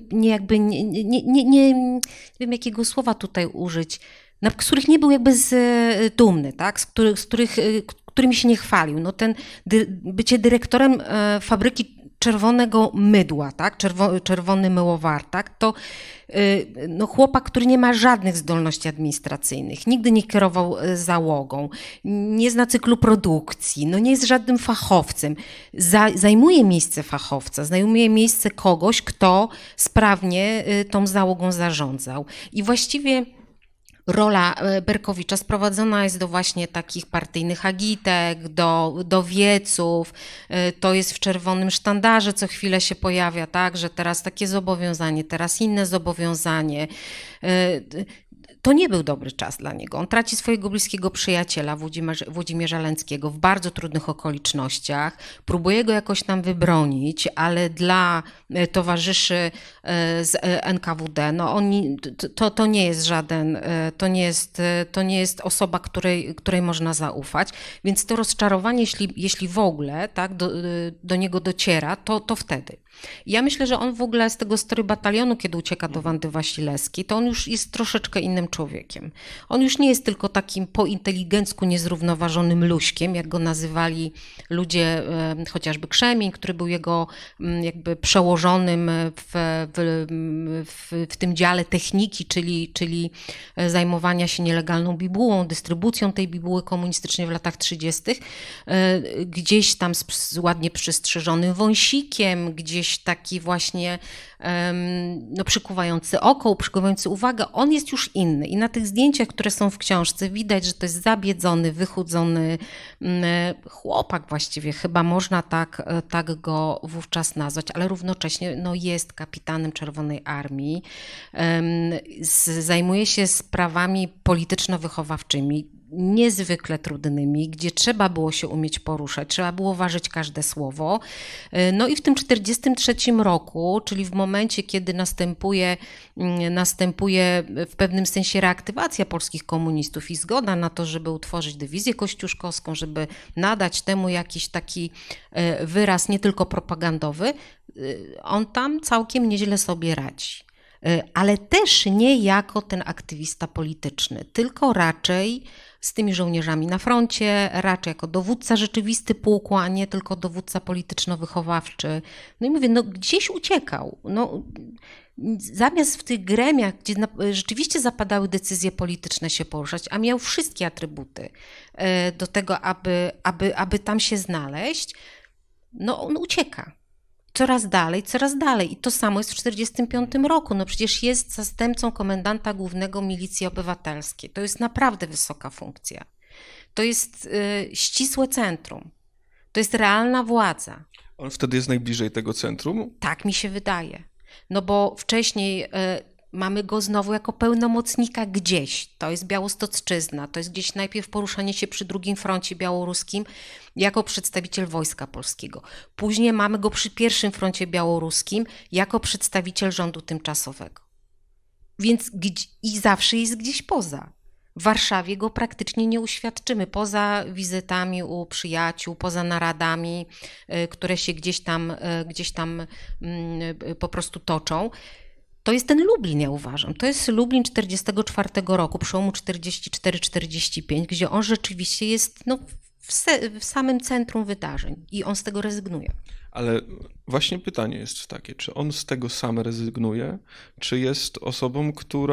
wiem jakiego słowa tutaj użyć, z których nie był jakby dumny, tak? Którymi się nie chwalił. No bycie dyrektorem fabryki czerwonego mydła, tak? Czerwony myłowar, tak? To no, chłopak, który nie ma żadnych zdolności administracyjnych, nigdy nie kierował załogą, nie zna cyklu produkcji, no nie jest żadnym fachowcem. Zajmuje miejsce fachowca, zajmuje miejsce kogoś, kto sprawnie tą załogą zarządzał. I właściwie rola Berkowicza sprowadzona jest do właśnie takich partyjnych agitek, do wieców. To jest w czerwonym sztandarze, co chwilę się pojawia, tak, że teraz takie zobowiązanie, teraz inne zobowiązanie. To nie był dobry czas dla niego. On traci swojego bliskiego przyjaciela, Włodzimierza Łęckiego, w bardzo trudnych okolicznościach. Próbuje go jakoś tam wybronić, ale dla towarzyszy z NKWD, no to nie jest żaden, to nie jest osoba, której można zaufać. Więc to rozczarowanie, jeśli w ogóle tak, do niego dociera, to wtedy. Ja myślę, że on w ogóle z tego Story Batalionu, kiedy ucieka do Wandy Wasilewskiej, to on już jest troszeczkę innym człowiekiem. On już nie jest tylko takim po inteligencku niezrównoważonym luśkiem, jak go nazywali ludzie, chociażby Krzemień, który był jego jakby przełożonym w tym dziale techniki, czyli zajmowania się nielegalną bibułą, dystrybucją tej bibuły komunistycznej w latach 30. Gdzieś tam z ładnie przystrzyżonym wąsikiem, gdzieś taki właśnie no, przykuwający oko, przykuwający uwagę, on jest już inny. I na tych zdjęciach, które są w książce, widać, że to jest zabiedzony, wychudzony chłopak właściwie, chyba można tak go wówczas nazwać, ale równocześnie no, jest kapitanem Czerwonej Armii, zajmuje się sprawami polityczno-wychowawczymi, niezwykle trudnymi, gdzie trzeba było się umieć poruszać, trzeba było ważyć każde słowo. No i w tym 1943 roku, czyli w momencie, kiedy następuje w pewnym sensie reaktywacja polskich komunistów i zgoda na to, żeby utworzyć dywizję kościuszkowską, żeby nadać temu jakiś taki wyraz nie tylko propagandowy, on tam całkiem nieźle sobie radzi. Ale też nie jako ten aktywista polityczny, tylko raczej z tymi żołnierzami na froncie, raczej jako dowódca rzeczywisty pułku, a nie tylko dowódca polityczno-wychowawczy. No i mówię, no gdzieś uciekał. No, zamiast w tych gremiach, gdzie rzeczywiście zapadały decyzje polityczne się poruszać, a miał wszystkie atrybuty do tego, aby tam się znaleźć, no on ucieka. Coraz dalej. I to samo jest w 1945 roku. No przecież jest zastępcą komendanta głównego Milicji Obywatelskiej. To jest naprawdę wysoka funkcja. To jest ścisłe centrum. To jest realna władza. On wtedy jest najbliżej tego centrum? Tak mi się wydaje. No bo wcześniej mamy go znowu jako pełnomocnika gdzieś. To jest Białostocczyzna, to jest gdzieś najpierw poruszanie się przy drugim froncie białoruskim jako przedstawiciel Wojska Polskiego. Później mamy go przy pierwszym froncie białoruskim jako przedstawiciel rządu tymczasowego. Więc i zawsze jest gdzieś poza. W Warszawie go praktycznie nie uświadczymy, poza wizytami u przyjaciół, poza naradami, które się gdzieś tam po prostu toczą. To jest ten Lublin, ja uważam. To jest Lublin 1944 roku, przełomu 44-45, gdzie on rzeczywiście jest no, w samym centrum wydarzeń i on z tego rezygnuje. Ale właśnie pytanie jest takie, czy on z tego sam rezygnuje, czy jest osobą,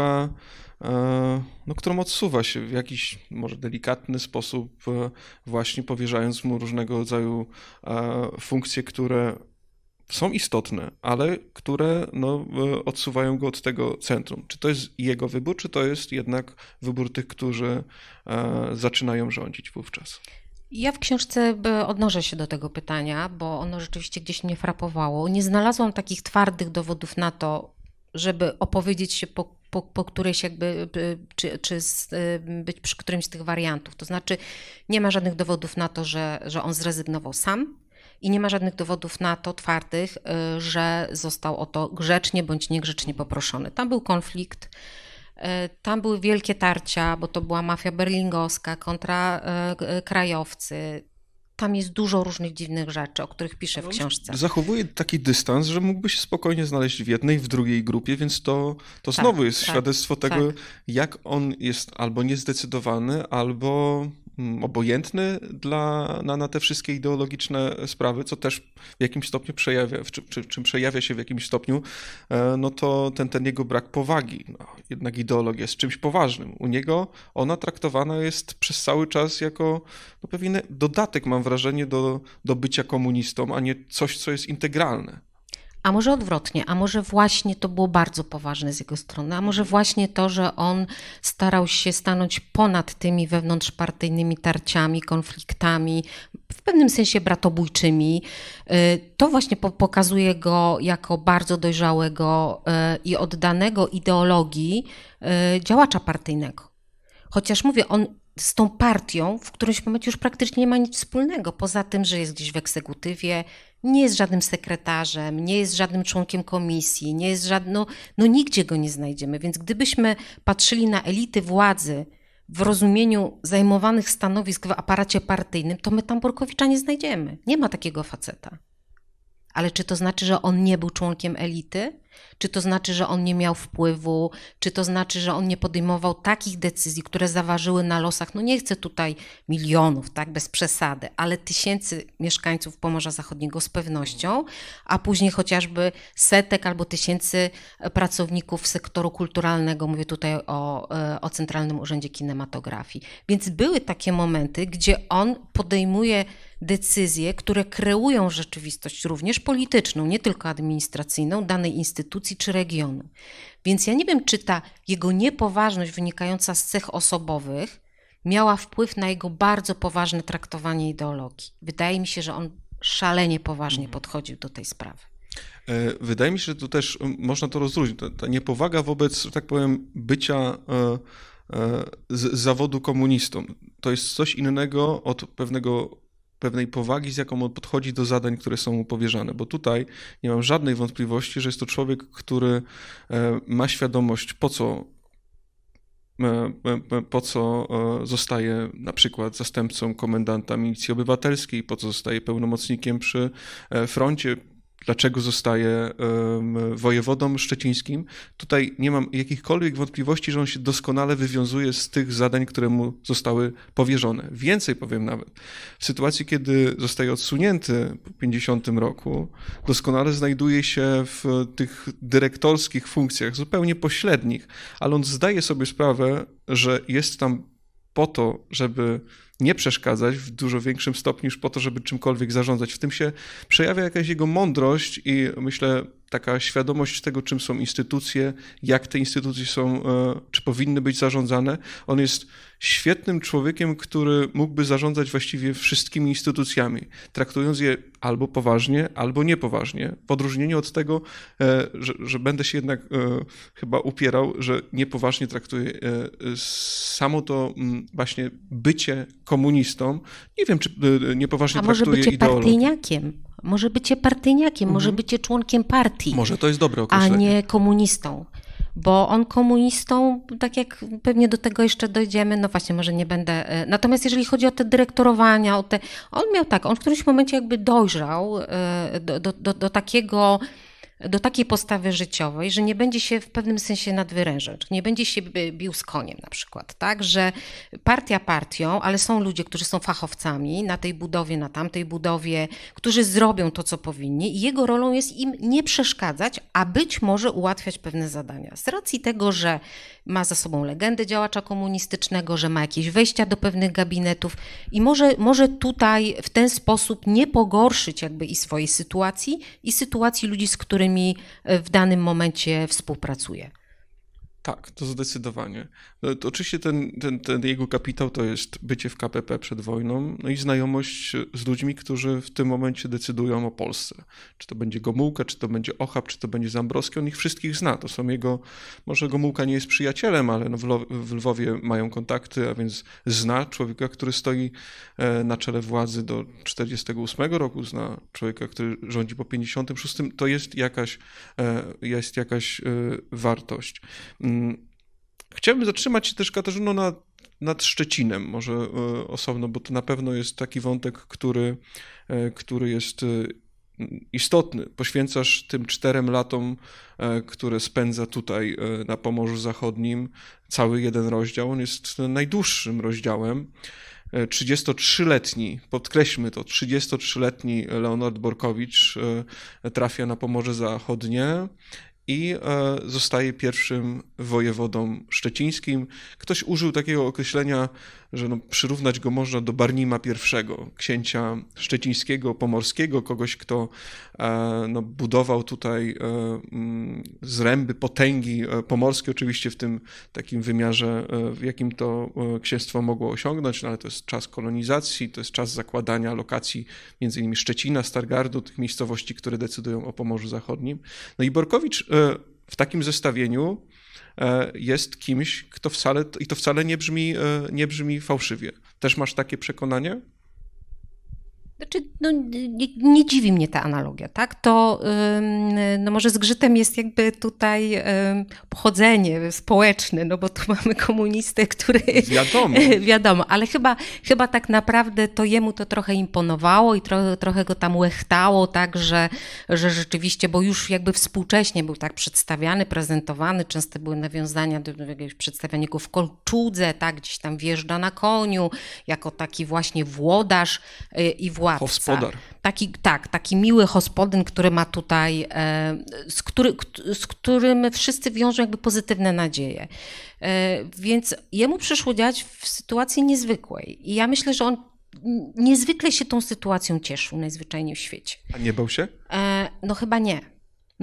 którą odsuwa się w jakiś może delikatny sposób, właśnie powierzając mu różnego rodzaju funkcje, które są istotne, ale które no, odsuwają go od tego centrum. Czy to jest jego wybór, czy to jest jednak wybór tych, którzy zaczynają rządzić wówczas? Ja w książce odnoszę się do tego pytania, bo ono rzeczywiście gdzieś mnie frapowało. Nie znalazłam takich twardych dowodów na to, żeby opowiedzieć się po którejś jakby, być przy którymś z tych wariantów. To znaczy nie ma żadnych dowodów na to, że on zrezygnował sam i nie ma żadnych dowodów na to twardych, że został o to grzecznie bądź niegrzecznie poproszony. Tam był konflikt. Tam były wielkie tarcia, bo to była mafia berlingowska kontra krajowcy. Tam jest dużo różnych dziwnych rzeczy, o których piszę w książce. Zachowuje taki dystans, że mógłby się spokojnie znaleźć w jednej, w drugiej grupie, więc to znowu jest świadectwo tego, jak on jest albo niezdecydowany, albo obojętny na te wszystkie ideologiczne sprawy, co też w jakimś stopniu przejawia, czym przejawia się w jakimś stopniu, no to ten jego brak powagi. No, jednak ideologia jest czymś poważnym. U niego ona traktowana jest przez cały czas jako pewien dodatek, mam wrażenie, do bycia komunistą, a nie coś, co jest integralne. A może odwrotnie, a może właśnie to było bardzo poważne z jego strony, a może właśnie to, że on starał się stanąć ponad tymi wewnątrzpartyjnymi tarciami, konfliktami, w pewnym sensie bratobójczymi, to właśnie pokazuje go jako bardzo dojrzałego i oddanego ideologii działacza partyjnego. Chociaż mówię, on z tą partią w którymś momencie już praktycznie nie ma nic wspólnego, poza tym, że jest gdzieś w egzekutywie, nie jest żadnym sekretarzem, nie jest żadnym członkiem komisji, nie jest żadną, no nigdzie go nie znajdziemy. Więc gdybyśmy patrzyli na elity władzy w rozumieniu zajmowanych stanowisk w aparacie partyjnym, to my tam Borkowicza nie znajdziemy. Nie ma takiego faceta. Ale czy to znaczy, że on nie był członkiem elity? Czy to znaczy, że on nie miał wpływu? Czy to znaczy, że on nie podejmował takich decyzji, które zaważyły na losach, no nie chcę tutaj milionów, tak, bez przesady, ale tysięcy mieszkańców Pomorza Zachodniego z pewnością, a później chociażby setek albo tysięcy pracowników sektoru kulturalnego, mówię tutaj o Centralnym Urzędzie Kinematografii. Więc były takie momenty, gdzie on podejmuje decyzje, które kreują rzeczywistość również polityczną, nie tylko administracyjną danej instytucji czy regionu. Więc ja nie wiem, czy ta jego niepoważność wynikająca z cech osobowych miała wpływ na jego bardzo poważne traktowanie ideologii. Wydaje mi się, że on szalenie poważnie podchodził do tej sprawy. Wydaje mi się, że tu też można to rozróżnić. Ta niepowaga wobec, że tak powiem, bycia z zawodu komunistą. To jest coś innego od pewnej powagi, z jaką on podchodzi do zadań, które są mu powierzane, bo tutaj nie mam żadnej wątpliwości, że jest to człowiek, który ma świadomość, po co zostaje na przykład zastępcą komendanta Milicji Obywatelskiej, po co zostaje pełnomocnikiem przy froncie, dlaczego zostaje wojewodą szczecińskim. Tutaj nie mam jakichkolwiek wątpliwości, że on się doskonale wywiązuje z tych zadań, które mu zostały powierzone. Więcej powiem nawet. W sytuacji, kiedy zostaje odsunięty po 50 roku, doskonale znajduje się w tych dyrektorskich funkcjach, zupełnie pośrednich, ale on zdaje sobie sprawę, że jest tam po to, żeby nie przeszkadzać w dużo większym stopniu niż po to, żeby czymkolwiek zarządzać. W tym się przejawia jakaś jego mądrość i myślę taka świadomość tego, czym są instytucje, jak te instytucje są, czy powinny być zarządzane. On jest świetnym człowiekiem, który mógłby zarządzać właściwie wszystkimi instytucjami, traktując je albo poważnie, albo niepoważnie. W odróżnieniu od tego, że będę się jednak chyba upierał, że niepoważnie traktuje samo to właśnie bycie komunistą. Nie wiem, czy niepoważnie traktuje ideologię. A może bycie partyjniakiem? Może bycie partyjniakiem, może bycie członkiem partii. Może to jest dobre określenie. A nie komunistą. Bo on komunistą, tak jak pewnie do tego jeszcze dojdziemy, no właśnie, może nie będę. Natomiast jeżeli chodzi o te dyrektorowania, on miał tak, on w którymś momencie jakby dojrzał do takiej postawy życiowej, że nie będzie się w pewnym sensie nadwyrężać, nie będzie się bił z koniem na przykład, tak, że partia partią, ale są ludzie, którzy są fachowcami na tej budowie, na tamtej budowie, którzy zrobią to, co powinni i jego rolą jest im nie przeszkadzać, a być może ułatwiać pewne zadania. Z racji tego, że ma za sobą legendę działacza komunistycznego, że ma jakieś wejścia do pewnych gabinetów i może tutaj w ten sposób nie pogorszyć jakby i swojej sytuacji, i sytuacji ludzi, z którymi w danym momencie współpracuje. Tak, to zdecydowanie. No, to oczywiście ten jego kapitał to jest bycie w KPP przed wojną, no i znajomość z ludźmi, którzy w tym momencie decydują o Polsce. Czy to będzie Gomułka, czy to będzie Ochab, czy to będzie Zambrowski, on ich wszystkich zna. To są jego, może Gomułka nie jest przyjacielem, ale no w Lwowie mają kontakty, a więc zna człowieka, który stoi na czele władzy do 1948 roku, zna człowieka, który rządzi po 1956. To jest jakaś wartość. Chciałbym zatrzymać się też, Katarzyno, nad Szczecinem, może osobno, bo to na pewno jest taki wątek, który jest istotny. Poświęcasz tym 4 latom, które spędza tutaj na Pomorzu Zachodnim, cały jeden rozdział. On jest najdłuższym rozdziałem. 33-letni, podkreślmy to, 33-letni Leonard Borkowicz trafia na Pomorze Zachodnie i zostaje pierwszym wojewodą szczecińskim. Ktoś użył takiego określenia, że no, przyrównać go można do Barnima I, księcia szczecińskiego, pomorskiego, kogoś, kto no, budował tutaj zręby, potęgi pomorskie, oczywiście w tym takim wymiarze, w jakim to księstwo mogło osiągnąć, no, ale to jest czas kolonizacji, to jest czas zakładania lokacji między innymi Szczecina, Stargardu, tych miejscowości, które decydują o Pomorzu Zachodnim. No i Borkowicz w takim zestawieniu jest kimś, kto wcale nie brzmi fałszywie. Też masz takie przekonanie? Znaczy, no, nie dziwi mnie ta analogia, tak? To no może zgrzytem jest jakby tutaj pochodzenie społeczne, no bo tu mamy komunistę, który... Wiadomo, ale chyba tak naprawdę to jemu to trochę imponowało i trochę go tam łechtało, tak, że rzeczywiście, bo już jakby współcześnie był tak przedstawiany, prezentowany, często były nawiązania do jakiegoś przedstawiania go w kolczudze, tak, gdzieś tam wjeżdża na koniu, jako taki właśnie włodarz i władca. Hospodar. Taki miły hospodyn, który ma tutaj, z którym wszyscy wiążą jakby pozytywne nadzieje. Więc jemu przyszło działać w sytuacji niezwykłej. I ja myślę, że on niezwykle się tą sytuacją cieszył najzwyczajniej w świecie. A nie bał się? No chyba nie.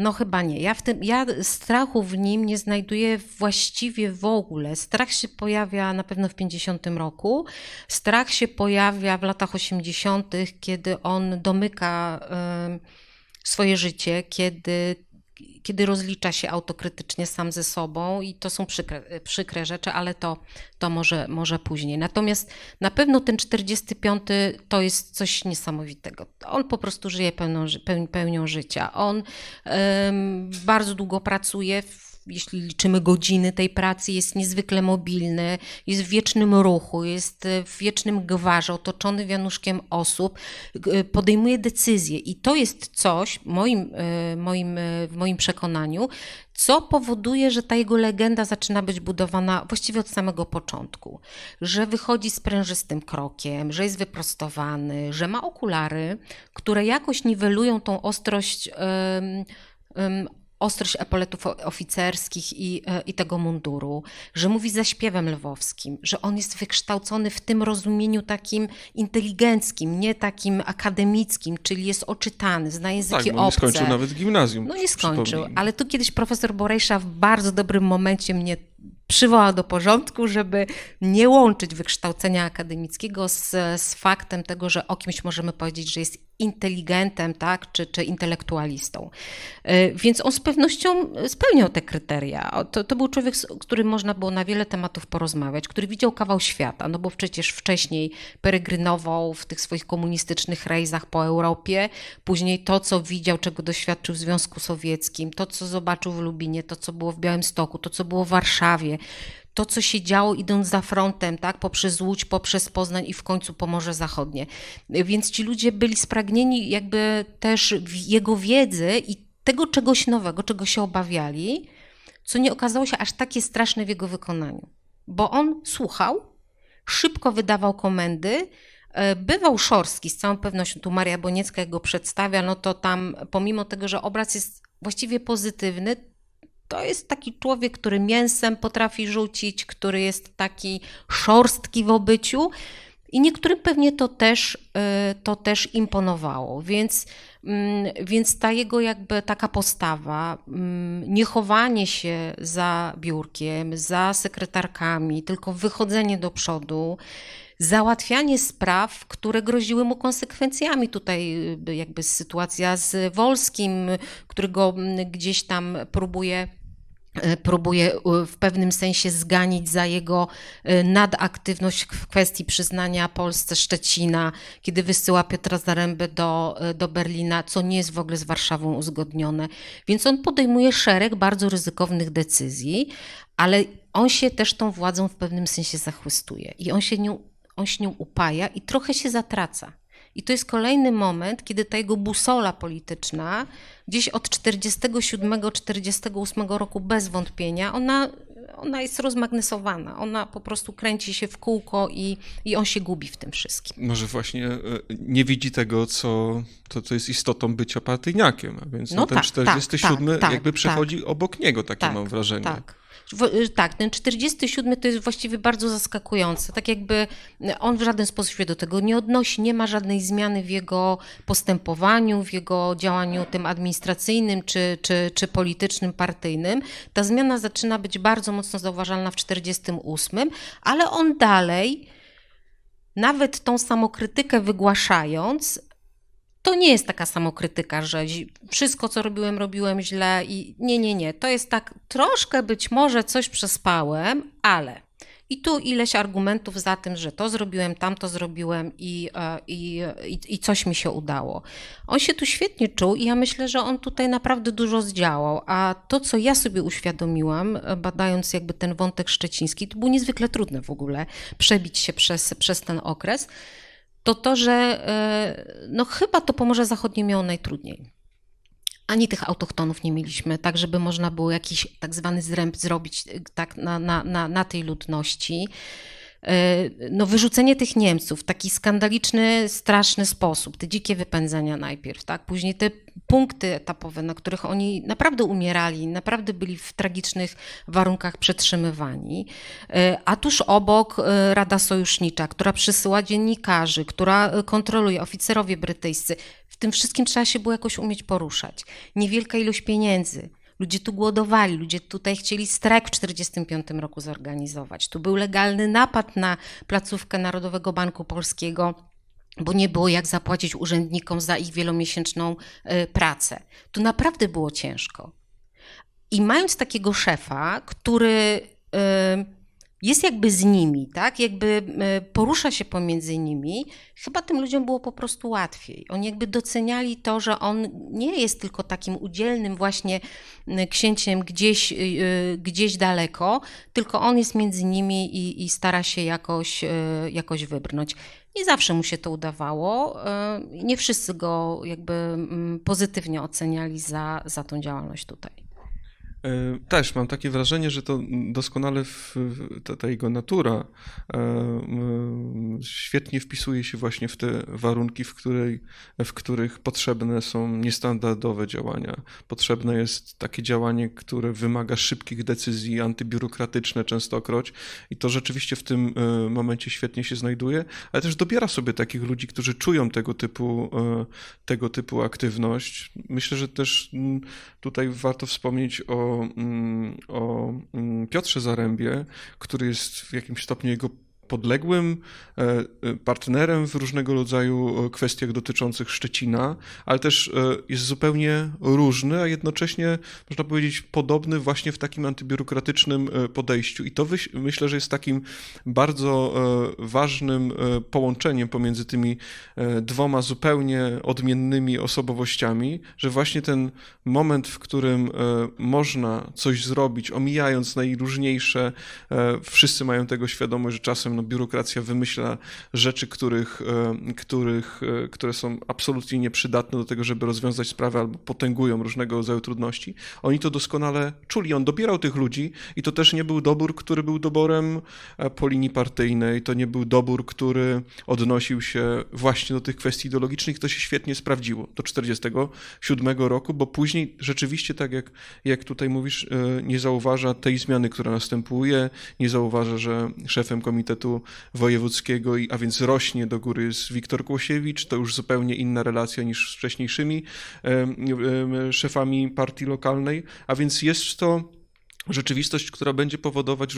Ja strachu w nim nie znajduję właściwie w ogóle. Strach się pojawia na pewno w 50 roku. Strach się pojawia w latach 80., kiedy on domyka swoje życie, kiedy rozlicza się autokrytycznie sam ze sobą i to są przykre rzeczy, ale to może później. Natomiast na pewno ten 45 to jest coś niesamowitego. On po prostu żyje pełnią życia. On bardzo długo pracuje, jeśli liczymy godziny tej pracy, jest niezwykle mobilny, jest w wiecznym ruchu, jest w wiecznym gwarze, otoczony wianuszkiem osób, podejmuje decyzje i to jest coś, w moim przekonaniu, co powoduje, że ta jego legenda zaczyna być budowana właściwie od samego początku. Że wychodzi sprężystym krokiem, że jest wyprostowany, że ma okulary, które jakoś niwelują tą ostrość epoletów oficerskich i tego munduru, że mówi ze śpiewem lwowskim, że on jest wykształcony w tym rozumieniu takim inteligenckim, nie takim akademickim, czyli jest oczytany, zna języki obce. Nie skończył nawet gimnazjum. No nie skończył, ale tu kiedyś profesor Borejsza w bardzo dobrym momencie mnie przywołał do porządku, żeby nie łączyć wykształcenia akademickiego z faktem tego, że o kimś możemy powiedzieć, że jest inteligentem, tak, czy intelektualistą. Więc on z pewnością spełniał te kryteria. To był człowiek, z którym można było na wiele tematów porozmawiać, który widział kawał świata, no bo przecież wcześniej peregrynował w tych swoich komunistycznych rejsach po Europie, później to, co widział, czego doświadczył w Związku Sowieckim, to, co zobaczył w Lubinie, to, co było w Białymstoku, to, co było w Warszawie, to, co się działo idąc za frontem, tak, poprzez Łódź, poprzez Poznań i w końcu Pomorze Zachodnie. Więc ci ludzie byli spragnieni jakby też jego wiedzy i tego czegoś nowego, czego się obawiali, co nie okazało się aż takie straszne w jego wykonaniu. Bo on słuchał, szybko wydawał komendy, bywał szorstki, z całą pewnością, tu Maria Boniecka jak go przedstawia, no to tam pomimo tego, że obraz jest właściwie pozytywny, to jest taki człowiek, który mięsem potrafi rzucić, który jest taki szorstki w obyciu i niektórym pewnie to też imponowało. Więc Więc ta jego jakby taka postawa, nie chowanie się za biurkiem, za sekretarkami, tylko wychodzenie do przodu, załatwianie spraw, które groziły mu konsekwencjami. Tutaj jakby sytuacja z Wolskim, którego gdzieś tam próbuje w pewnym sensie zganić za jego nadaktywność w kwestii przyznania Polsce Szczecina, kiedy wysyła Piotra Zarembę do Berlina, co nie jest w ogóle z Warszawą uzgodnione. Więc on podejmuje szereg bardzo ryzykownych decyzji, ale on się też tą władzą w pewnym sensie zachłystuje i on się nią upaja i trochę się zatraca. I to jest kolejny moment, kiedy ta jego busola polityczna gdzieś od 47-48 roku bez wątpienia, ona jest rozmagnesowana. Ona po prostu kręci się w kółko i on się gubi w tym wszystkim. Może właśnie nie widzi tego, co jest istotą bycia partyjniakiem, a więc no ten 47 jakby przechodzi obok niego, takie mam wrażenie. Tak, ten 47 to jest właściwie bardzo zaskakujące. Tak jakby on w żaden sposób się do tego nie odnosi, nie ma żadnej zmiany w jego postępowaniu, w jego działaniu tym administracyjnym czy politycznym, partyjnym. Ta zmiana zaczyna być bardzo mocno zauważalna w 48, ale on dalej, nawet tą samokrytykę wygłaszając, to nie jest taka samokrytyka, że wszystko, co robiłem źle i nie. To jest tak, troszkę być może coś przespałem, ale i tu ileś argumentów za tym, że to zrobiłem, tamto zrobiłem i coś mi się udało. On się tu świetnie czuł i ja myślę, że on tutaj naprawdę dużo zdziałał, a to, co ja sobie uświadomiłam, badając jakby ten wątek szczeciński, to było niezwykle trudne w ogóle przebić się przez ten okres, to, że no chyba to Pomorze Zachodnie miało najtrudniej. Ani tych autochtonów nie mieliśmy, tak żeby można było jakiś tak zwany zręb zrobić tak na tej ludności. No wyrzucenie tych Niemców w taki skandaliczny, straszny sposób, te dzikie wypędzenia najpierw, tak? Później te punkty etapowe, na których oni naprawdę umierali, naprawdę byli w tragicznych warunkach przetrzymywani, a tuż obok Rada Sojusznicza, która przysyła dziennikarzy, która kontroluje, oficerowie brytyjscy. W tym wszystkim trzeba się było jakoś umieć poruszać. Niewielka ilość pieniędzy. Ludzie tu głodowali, ludzie tutaj chcieli strajk w 1945 roku zorganizować. Tu był legalny napad na placówkę Narodowego Banku Polskiego, bo nie było jak zapłacić urzędnikom za ich wielomiesięczną pracę. Tu naprawdę było ciężko. I mając takiego szefa, który jest jakby z nimi, tak? Jakby porusza się pomiędzy nimi, chyba tym ludziom było po prostu łatwiej. Oni jakby doceniali to, że on nie jest tylko takim udzielnym właśnie księciem gdzieś daleko, tylko on jest między nimi i stara się jakoś wybrnąć. Nie zawsze mu się to udawało, nie wszyscy go jakby pozytywnie oceniali za tą działalność tutaj. Też mam takie wrażenie, że to doskonale ta jego natura świetnie wpisuje się właśnie w te warunki, w których potrzebne są niestandardowe działania. Potrzebne jest takie działanie, które wymaga szybkich decyzji, antybiurokratyczne częstokroć i to rzeczywiście w tym momencie świetnie się znajduje, ale też dobiera sobie takich ludzi, którzy czują tego typu aktywność. Myślę, że też tutaj warto wspomnieć o Piotrze Zarembie, który jest w jakimś stopniu jego podległym partnerem w różnego rodzaju kwestiach dotyczących Szczecina, ale też jest zupełnie różny, a jednocześnie można powiedzieć podobny właśnie w takim antybiurokratycznym podejściu. I to myślę, że jest takim bardzo ważnym połączeniem pomiędzy tymi dwoma zupełnie odmiennymi osobowościami, że właśnie ten moment, w którym można coś zrobić, omijając najróżniejsze, wszyscy mają tego świadomość, że czasem biurokracja wymyśla rzeczy, które są absolutnie nieprzydatne do tego, żeby rozwiązać sprawę albo potęgują różnego rodzaju trudności. Oni to doskonale czuli. On dobierał tych ludzi i to też nie był dobór, który był doborem po linii partyjnej. To nie był dobór, który odnosił się właśnie do tych kwestii ideologicznych. To się świetnie sprawdziło do 1947 roku, bo później rzeczywiście, tak jak tutaj mówisz, nie zauważa tej zmiany, która następuje, nie zauważa, że szefem Komitetu Urzędu Wojewódzkiego, a więc rośnie do góry jest Wiktor Kłosiewicz, to już zupełnie inna relacja niż z wcześniejszymi szefami partii lokalnej, a więc jest to rzeczywistość, która będzie powodować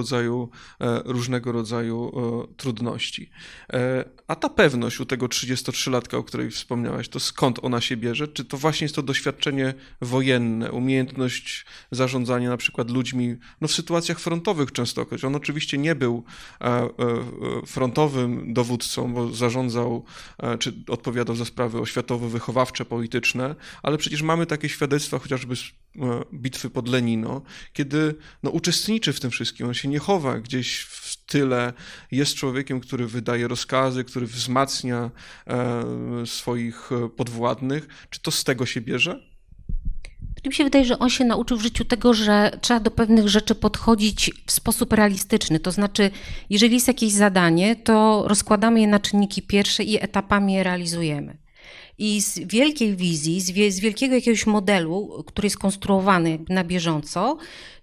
różnego rodzaju trudności. A ta pewność u tego 33-latka, o której wspomniałaś, to skąd ona się bierze? Czy to właśnie jest to doświadczenie wojenne, umiejętność zarządzania na przykład ludźmi w sytuacjach frontowych częstokroć? On oczywiście nie był frontowym dowódcą, bo zarządzał czy odpowiadał za sprawy oświatowo-wychowawcze, polityczne, ale przecież mamy takie świadectwa chociażby z bitwy pod Lenino, kiedy uczestniczy w tym wszystkim, on się nie chowa gdzieś w tyle, jest człowiekiem, który wydaje rozkazy, który wzmacnia swoich podwładnych. Czy to z tego się bierze? Mi się wydaje, że on się nauczył w życiu tego, że trzeba do pewnych rzeczy podchodzić w sposób realistyczny. To znaczy, jeżeli jest jakieś zadanie, to rozkładamy je na czynniki pierwsze i etapami je realizujemy. I z wielkiej wizji, z wielkiego jakiegoś modelu, który jest konstruowany jakby na bieżąco,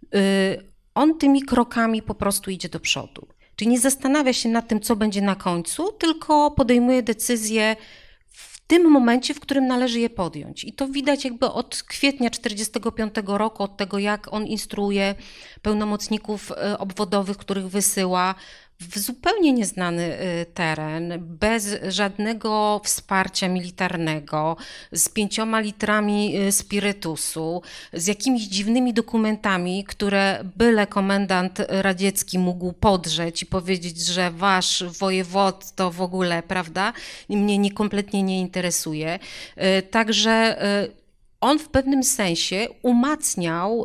on tymi krokami po prostu idzie do przodu. Czyli nie zastanawia się nad tym, co będzie na końcu, tylko podejmuje decyzje w tym momencie, w którym należy je podjąć. I to widać jakby od kwietnia 1945 roku, od tego, jak on instruuje pełnomocników obwodowych, których wysyła w zupełnie nieznany teren, bez żadnego wsparcia militarnego, z 5 litrami spirytusu, z jakimiś dziwnymi dokumentami, które byle komendant radziecki mógł podrzeć i powiedzieć, że wasz wojewód to w ogóle, prawda, mnie kompletnie nie interesuje. Także on w pewnym sensie umacniał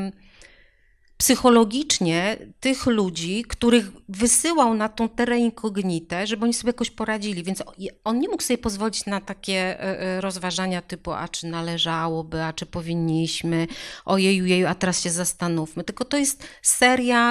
psychologicznie tych ludzi, których wysyłał na tą terra incognitę, żeby oni sobie jakoś poradzili, więc on nie mógł sobie pozwolić na takie rozważania typu, a czy należałoby, a czy powinniśmy, ojeju, a teraz się zastanówmy, tylko to jest seria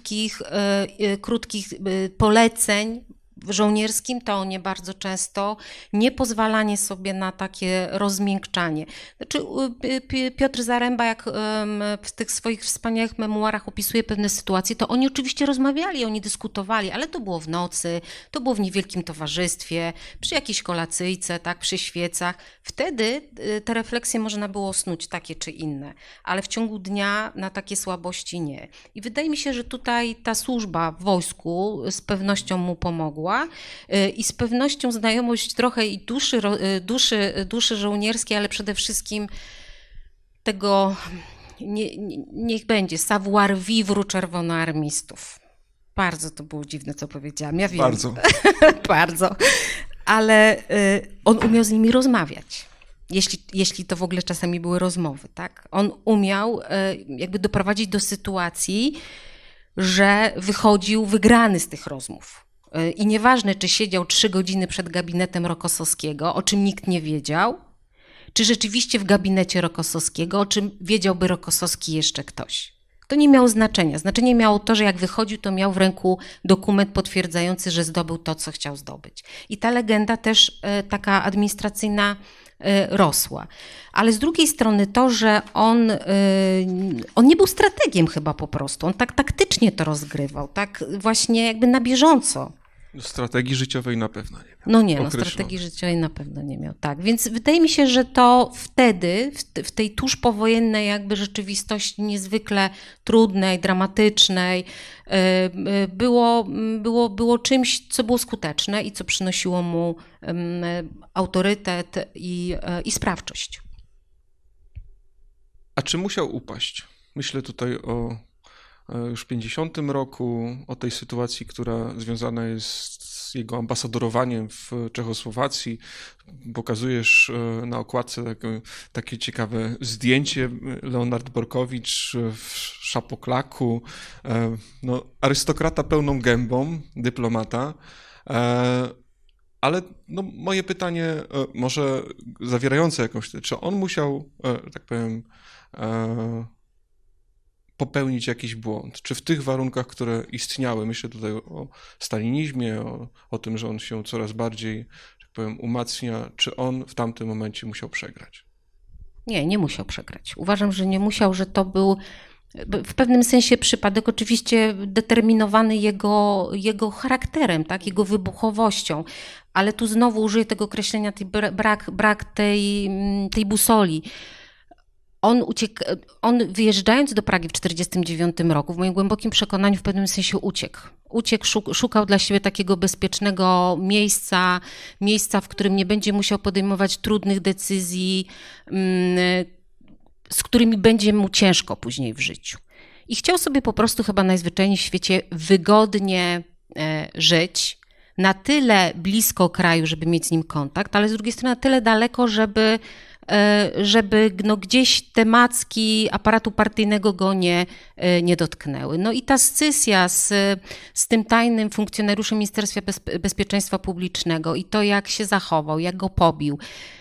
krótkich poleceń żołnierskim tonie bardzo często, niepozwalanie sobie na takie rozmiękczanie. Znaczy Piotr Zaręba, jak w tych swoich wspaniałych memuarach opisuje pewne sytuacje, to oni oczywiście rozmawiali, oni dyskutowali, ale to było w nocy, to było w niewielkim towarzystwie, przy jakiejś kolacyjce, tak, przy świecach. Wtedy te refleksje można było snuć takie czy inne, ale w ciągu dnia na takie słabości nie. I wydaje mi się, że tutaj ta służba w wojsku z pewnością mu pomogła, i z pewnością znajomość trochę i duszy żołnierskiej, ale przede wszystkim tego, niech będzie, savoir-vivre czerwonoarmistów. Bardzo to było dziwne, co powiedziałam. Ja wiem. Bardzo. Bardzo. Ale on umiał z nimi rozmawiać. Jeśli to w ogóle czasami były rozmowy, tak? On umiał jakby doprowadzić do sytuacji, że wychodził wygrany z tych rozmów. I nieważne, czy siedział 3 godziny przed gabinetem Rokossowskiego, o czym nikt nie wiedział, czy rzeczywiście w gabinecie Rokossowskiego, o czym wiedziałby Rokossowski jeszcze ktoś. To nie miało znaczenia. Znaczenie miało to, że jak wychodził, to miał w ręku dokument potwierdzający, że zdobył to, co chciał zdobyć. I ta legenda też taka administracyjna rosła. Ale z drugiej strony to, że on nie był strategiem chyba po prostu. On tak taktycznie to rozgrywał, tak właśnie jakby na bieżąco. Strategii życiowej na pewno nie miał. No nie, strategii życiowej na pewno nie miał, tak. Więc wydaje mi się, że to wtedy, w tej tuż powojennej jakby rzeczywistości niezwykle trudnej, dramatycznej, było czymś, co było skuteczne i co przynosiło mu autorytet i sprawczość. A czy musiał upaść? Myślę tutaj o już 50 roku, o tej sytuacji, która związana jest z jego ambasadorowaniem w Czechosłowacji. Pokazujesz na okładce takie ciekawe zdjęcie, Leonard Borkowicz w szapoklaku, arystokrata pełną gębą, dyplomata. Ale moje pytanie, może zawierające jakąś, czy on musiał, tak powiem, popełnić jakiś błąd? Czy w tych warunkach, które istniały, myślę tutaj o stalinizmie, o tym, że on się coraz bardziej, tak powiem, umacnia, czy on w tamtym momencie musiał przegrać? Nie musiał przegrać. Uważam, że nie musiał, że to był w pewnym sensie przypadek, oczywiście determinowany jego charakterem, tak, jego wybuchowością, ale tu znowu użyję tego określenia, brak tej busoli. On wyjeżdżając do Pragi w 1949 roku, w moim głębokim przekonaniu w pewnym sensie uciekł, szukał dla siebie takiego bezpiecznego miejsca, w którym nie będzie musiał podejmować trudnych decyzji, z którymi będzie mu ciężko później w życiu. I chciał sobie po prostu chyba najzwyczajniej w świecie wygodnie żyć, na tyle blisko kraju, żeby mieć z nim kontakt, ale z drugiej strony na tyle daleko, żeby no gdzieś te macki aparatu partyjnego go nie dotknęły. No i ta scysja z tym tajnym funkcjonariuszem Ministerstwa Bezpieczeństwa Publicznego i to, jak się zachował, jak go pobił,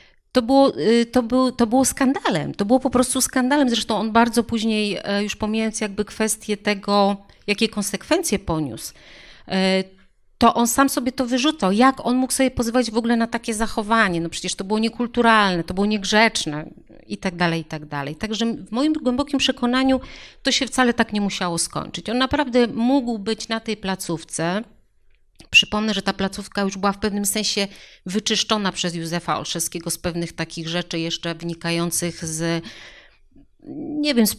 to było skandalem. To było po prostu skandalem. Zresztą on bardzo później, już pomijając jakby kwestię tego, jakie konsekwencje poniósł, to on sam sobie to wyrzucał. Jak on mógł sobie pozwolić w ogóle na takie zachowanie? No przecież to było niekulturalne, to było niegrzeczne i tak dalej, i tak dalej. Także w moim głębokim przekonaniu to się wcale tak nie musiało skończyć. On naprawdę mógł być na tej placówce. Przypomnę, że ta placówka już była w pewnym sensie wyczyszczona przez Józefa Olszewskiego z pewnych takich rzeczy jeszcze wynikających nie wiem,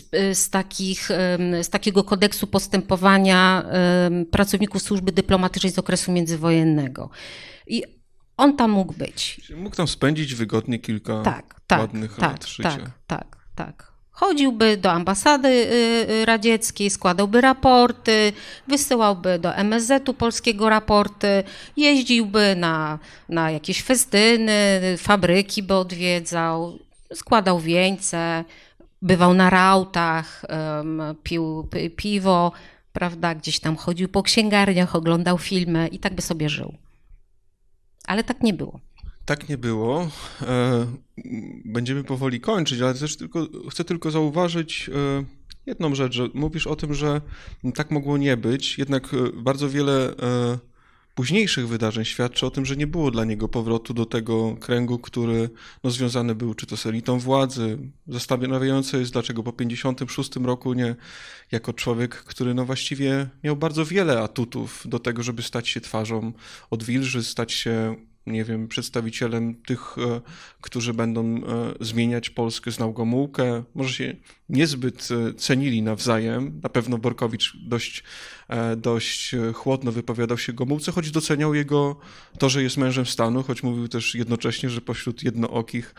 z takiego kodeksu postępowania pracowników służby dyplomatycznej z okresu międzywojennego. I on tam mógł być. Mógł tam spędzić wygodnie kilka ładnych lat życia. Tak. Chodziłby do ambasady radzieckiej, składałby raporty, wysyłałby do MSZ-u polskiego raporty, jeździłby na jakieś festyny, fabryki by odwiedzał, składał wieńce, bywał na rautach, pił piwo, prawda, gdzieś tam chodził po księgarniach, oglądał filmy i tak by sobie żył. Ale tak nie było. Tak nie było. Będziemy powoli kończyć, ale też chcę tylko zauważyć jedną rzecz, że mówisz o tym, że tak mogło nie być, jednak bardzo wiele późniejszych wydarzeń świadczy o tym, że nie było dla niego powrotu do tego kręgu, który związany był czy to z elitą władzy. Zastanawiające jest, dlaczego po 1956 roku nie jako człowiek, który właściwie miał bardzo wiele atutów do tego, żeby stać się twarzą odwilży, stać się, nie wiem, przedstawicielem tych, którzy będą zmieniać Polskę, znał Gomułkę. Może się niezbyt cenili nawzajem. Na pewno Borkowicz dość chłodno wypowiadał się Gomułce, choć doceniał jego to, że jest mężem stanu, choć mówił też jednocześnie, że pośród jednookich,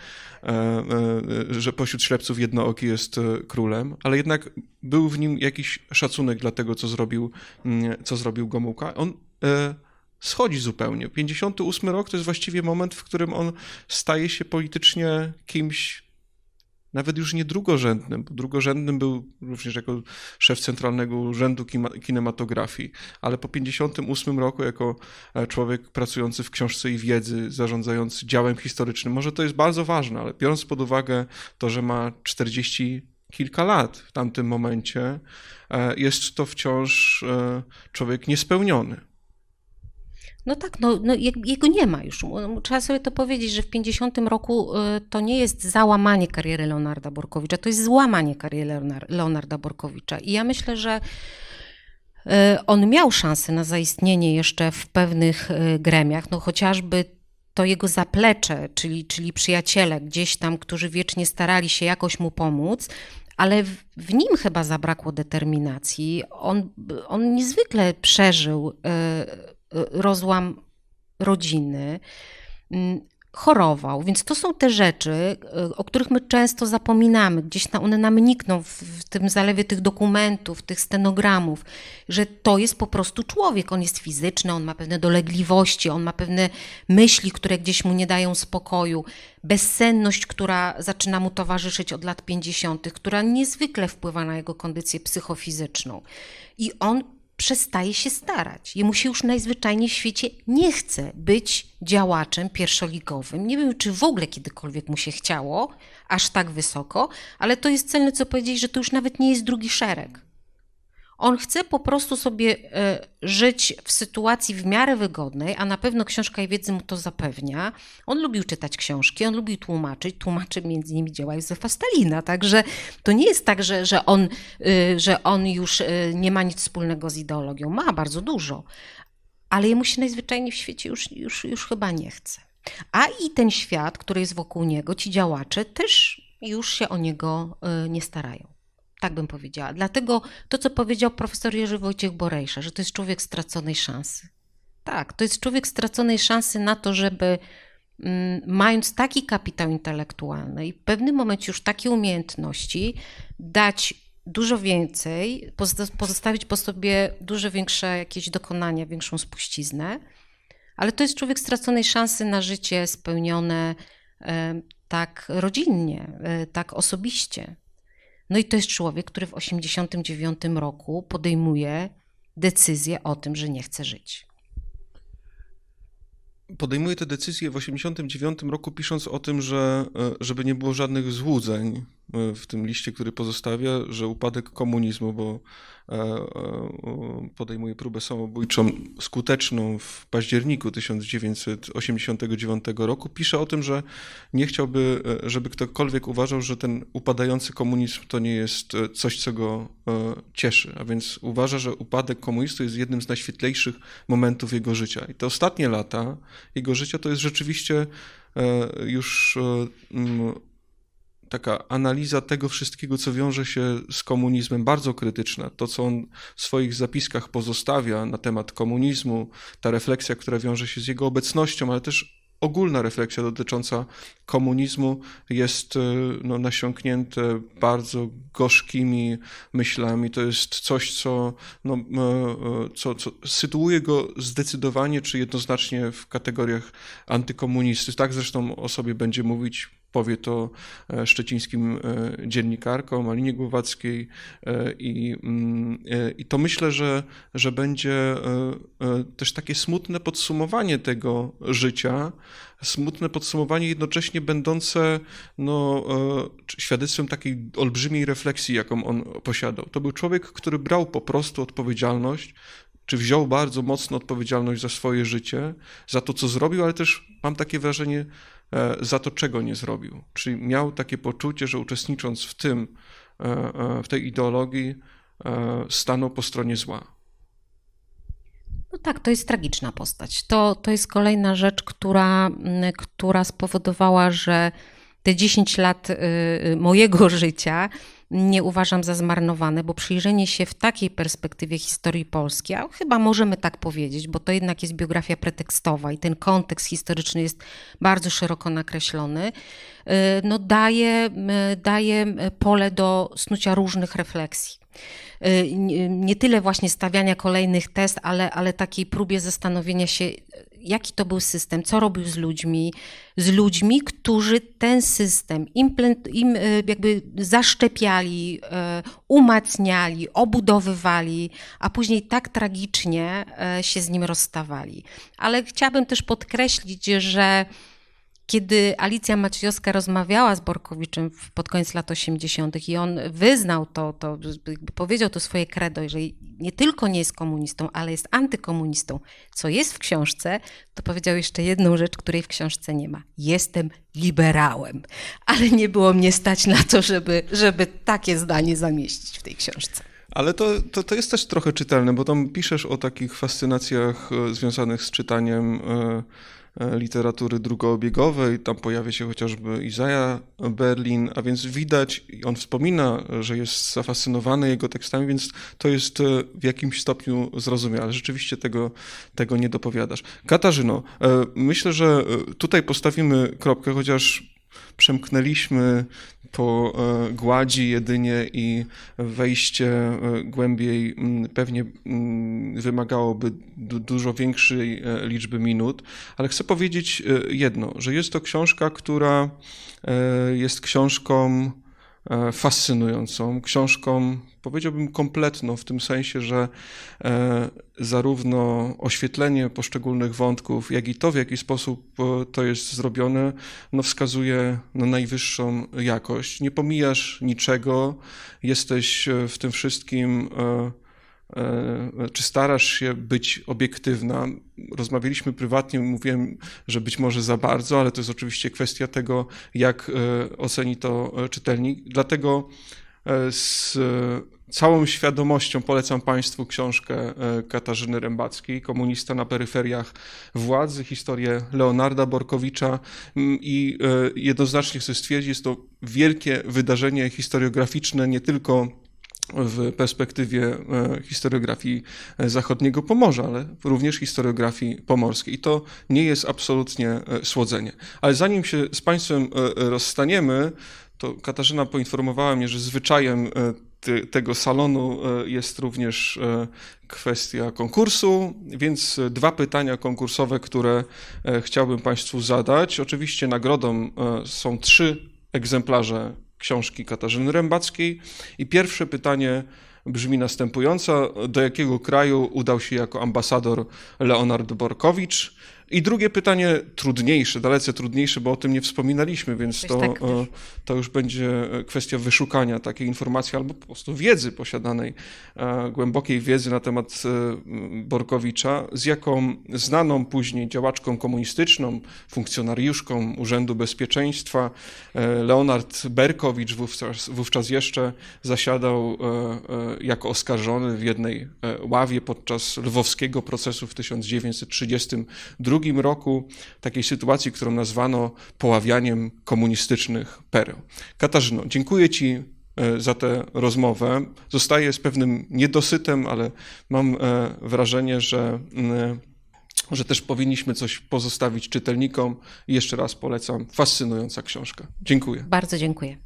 że pośród ślepców jednooki jest królem, ale jednak był w nim jakiś szacunek dla tego, co zrobił Gomułka. On schodzi zupełnie. 58 rok to jest właściwie moment, w którym on staje się politycznie kimś nawet już nie drugorzędnym, bo drugorzędnym był również jako szef Centralnego Urzędu Kinematografii, ale po 58 roku jako człowiek pracujący w książce i wiedzy, zarządzający działem historycznym, może to jest bardzo ważne, ale biorąc pod uwagę to, że ma 40 kilka lat w tamtym momencie, jest to wciąż człowiek niespełniony. No tak, jego nie ma już. Trzeba sobie to powiedzieć, że w 50 roku to nie jest załamanie kariery Leonarda Borkowicza, to jest złamanie kariery Leonarda Borkowicza. I ja myślę, że on miał szansę na zaistnienie jeszcze w pewnych gremiach, chociażby to jego zaplecze, czyli przyjaciele gdzieś tam, którzy wiecznie starali się jakoś mu pomóc, ale w nim chyba zabrakło determinacji. On niezwykle przeżył rozłam rodziny, chorował, więc to są te rzeczy, o których my często zapominamy, gdzieś one nam nikną w tym zalewie tych dokumentów, tych stenogramów, że to jest po prostu człowiek, on jest fizyczny, on ma pewne dolegliwości, on ma pewne myśli, które gdzieś mu nie dają spokoju, bezsenność, która zaczyna mu towarzyszyć od lat 50., która niezwykle wpływa na jego kondycję psychofizyczną i on przestaje się starać. Jemu się już najzwyczajniej w świecie nie chce być działaczem pierwszoligowym. Nie wiem, czy w ogóle kiedykolwiek mu się chciało, aż tak wysoko, ale to jest celne, co powiedzieć, że to już nawet nie jest drugi szereg. On chce po prostu sobie żyć w sytuacji w miarę wygodnej, a na pewno książka i wiedzy mu to zapewnia. On lubił czytać książki, on lubił tłumaczyć. Tłumaczy między innymi dzieła Józefa Stalina, także to nie jest tak, że on już nie ma nic wspólnego z ideologią. Ma bardzo dużo, ale jemu się najzwyczajniej w świecie już chyba nie chce. A i ten świat, który jest wokół niego, ci działacze też już się o niego nie starają. Tak bym powiedziała. Dlatego to, co powiedział profesor Jerzy Wojciech Borejsza, że to jest człowiek straconej szansy. Tak, to jest człowiek straconej szansy na to, żeby mając taki kapitał intelektualny i w pewnym momencie już takie umiejętności, dać dużo więcej, pozostawić po sobie dużo większe jakieś dokonania, większą spuściznę, ale to jest człowiek straconej szansy na życie spełnione tak rodzinnie, tak osobiście. No i to jest człowiek, który w 1989 roku podejmuje decyzję o tym, że nie chce żyć. Podejmuje tę decyzję w 1989 roku, pisząc o tym, że żeby nie było żadnych złudzeń w tym liście, który pozostawia, że upadek komunizmu, bo podejmuje próbę samobójczą skuteczną w październiku 1989 roku, pisze o tym, że nie chciałby, żeby ktokolwiek uważał, że ten upadający komunizm to nie jest coś, co go cieszy, a więc uważa, że upadek komunizmu jest jednym z najświetlejszych momentów jego życia. I te ostatnie lata jego życia to jest rzeczywiście już taka analiza tego wszystkiego, co wiąże się z komunizmem, bardzo krytyczna. To, co on w swoich zapiskach pozostawia na temat komunizmu, ta refleksja, która wiąże się z jego obecnością, ale też ogólna refleksja dotycząca komunizmu jest nasiąknięte bardzo gorzkimi myślami. To jest coś, co sytuuje go zdecydowanie czy jednoznacznie w kategoriach antykomunistycznych. Tak zresztą o sobie będzie mówić, powie to szczecińskim dziennikarkom, Alinie Głowackiej i to myślę, że będzie też takie smutne podsumowanie tego życia, smutne podsumowanie jednocześnie będące świadectwem takiej olbrzymiej refleksji, jaką on posiadał. To był człowiek, który brał po prostu odpowiedzialność, czy wziął bardzo mocno odpowiedzialność za swoje życie, za to, co zrobił, ale też mam takie wrażenie, za to, czego nie zrobił. Czyli miał takie poczucie, że uczestnicząc w tej ideologii, stanął po stronie zła. No tak, to jest tragiczna postać. To jest kolejna rzecz, która spowodowała, że te 10 lat mojego życia nie uważam za zmarnowane, bo przyjrzenie się w takiej perspektywie historii Polski, a chyba możemy tak powiedzieć, bo to jednak jest biografia pretekstowa i ten kontekst historyczny jest bardzo szeroko nakreślony, no daje pole do snucia różnych refleksji. Nie tyle właśnie stawiania kolejnych tez, ale takiej próbie zastanowienia się, jaki to był system, co robił z ludźmi, którzy ten system im jakby zaszczepiali, umacniali, obudowywali, a później tak tragicznie się z nim rozstawali. Ale chciałabym też podkreślić, że kiedy Alicja Maciejowska rozmawiała z Borkowiczem pod koniec lat 80. i on wyznał to powiedział to swoje credo, że nie tylko nie jest komunistą, ale jest antykomunistą, co jest w książce, to powiedział jeszcze jedną rzecz, której w książce nie ma. Jestem liberałem, ale nie było mnie stać na to, żeby takie zdanie zamieścić w tej książce. Ale to jest też trochę czytelne, bo tam piszesz o takich fascynacjach związanych z czytaniem literatury drugoobiegowej, tam pojawia się chociażby Isaiah Berlin, a więc widać, on wspomina, że jest zafascynowany jego tekstami, więc to jest w jakimś stopniu zrozumiałe. Rzeczywiście tego nie dopowiadasz. Katarzyno, myślę, że tutaj postawimy kropkę, chociaż przemknęliśmy po gładzi jedynie i wejście głębiej pewnie wymagałoby dużo większej liczby minut, ale chcę powiedzieć jedno, że jest to książka, która jest książką fascynującą, książką, powiedziałbym, kompletną, w tym sensie, że zarówno oświetlenie poszczególnych wątków, jak i to, w jaki sposób to jest zrobione, wskazuje na najwyższą jakość. Nie pomijasz niczego, jesteś w tym wszystkim czy starasz się być obiektywna? Rozmawialiśmy prywatnie, mówiłem, że być może za bardzo, ale to jest oczywiście kwestia tego, jak oceni to czytelnik. Dlatego z całą świadomością polecam Państwu książkę Katarzyny Rębackiej, Komunista na peryferiach władzy, historię Leonarda Borkowicza i jednoznacznie chcę stwierdzić, jest to wielkie wydarzenie historiograficzne, nie tylko w perspektywie historiografii zachodniego Pomorza, ale również historiografii pomorskiej. I to nie jest absolutnie słodzenie. Ale zanim się z Państwem rozstaniemy, to Katarzyna poinformowała mnie, że zwyczajem tego salonu jest również kwestia konkursu, więc 2 pytania konkursowe, które chciałbym Państwu zadać. Oczywiście nagrodą są 3 egzemplarze książki Katarzyny Rębackiej i pierwsze pytanie brzmi następująco: do jakiego kraju udał się jako ambasador Leonard Borkowicz? I drugie pytanie, trudniejsze, dalece trudniejsze, bo o tym nie wspominaliśmy, więc to już będzie kwestia wyszukania takiej informacji albo po prostu wiedzy posiadanej, głębokiej wiedzy na temat Borkowicza, z jaką znaną później działaczką komunistyczną, funkcjonariuszką Urzędu Bezpieczeństwa Leonard Berkowicz wówczas jeszcze zasiadał jako oskarżony w jednej ławie podczas lwowskiego procesu w 1932 roku, takiej sytuacji, którą nazwano poławianiem komunistycznych pereł. Katarzyno, dziękuję Ci za tę rozmowę. Zostaję z pewnym niedosytem, ale mam wrażenie, że też powinniśmy coś pozostawić czytelnikom. I jeszcze raz polecam, fascynująca książka. Dziękuję. Bardzo dziękuję.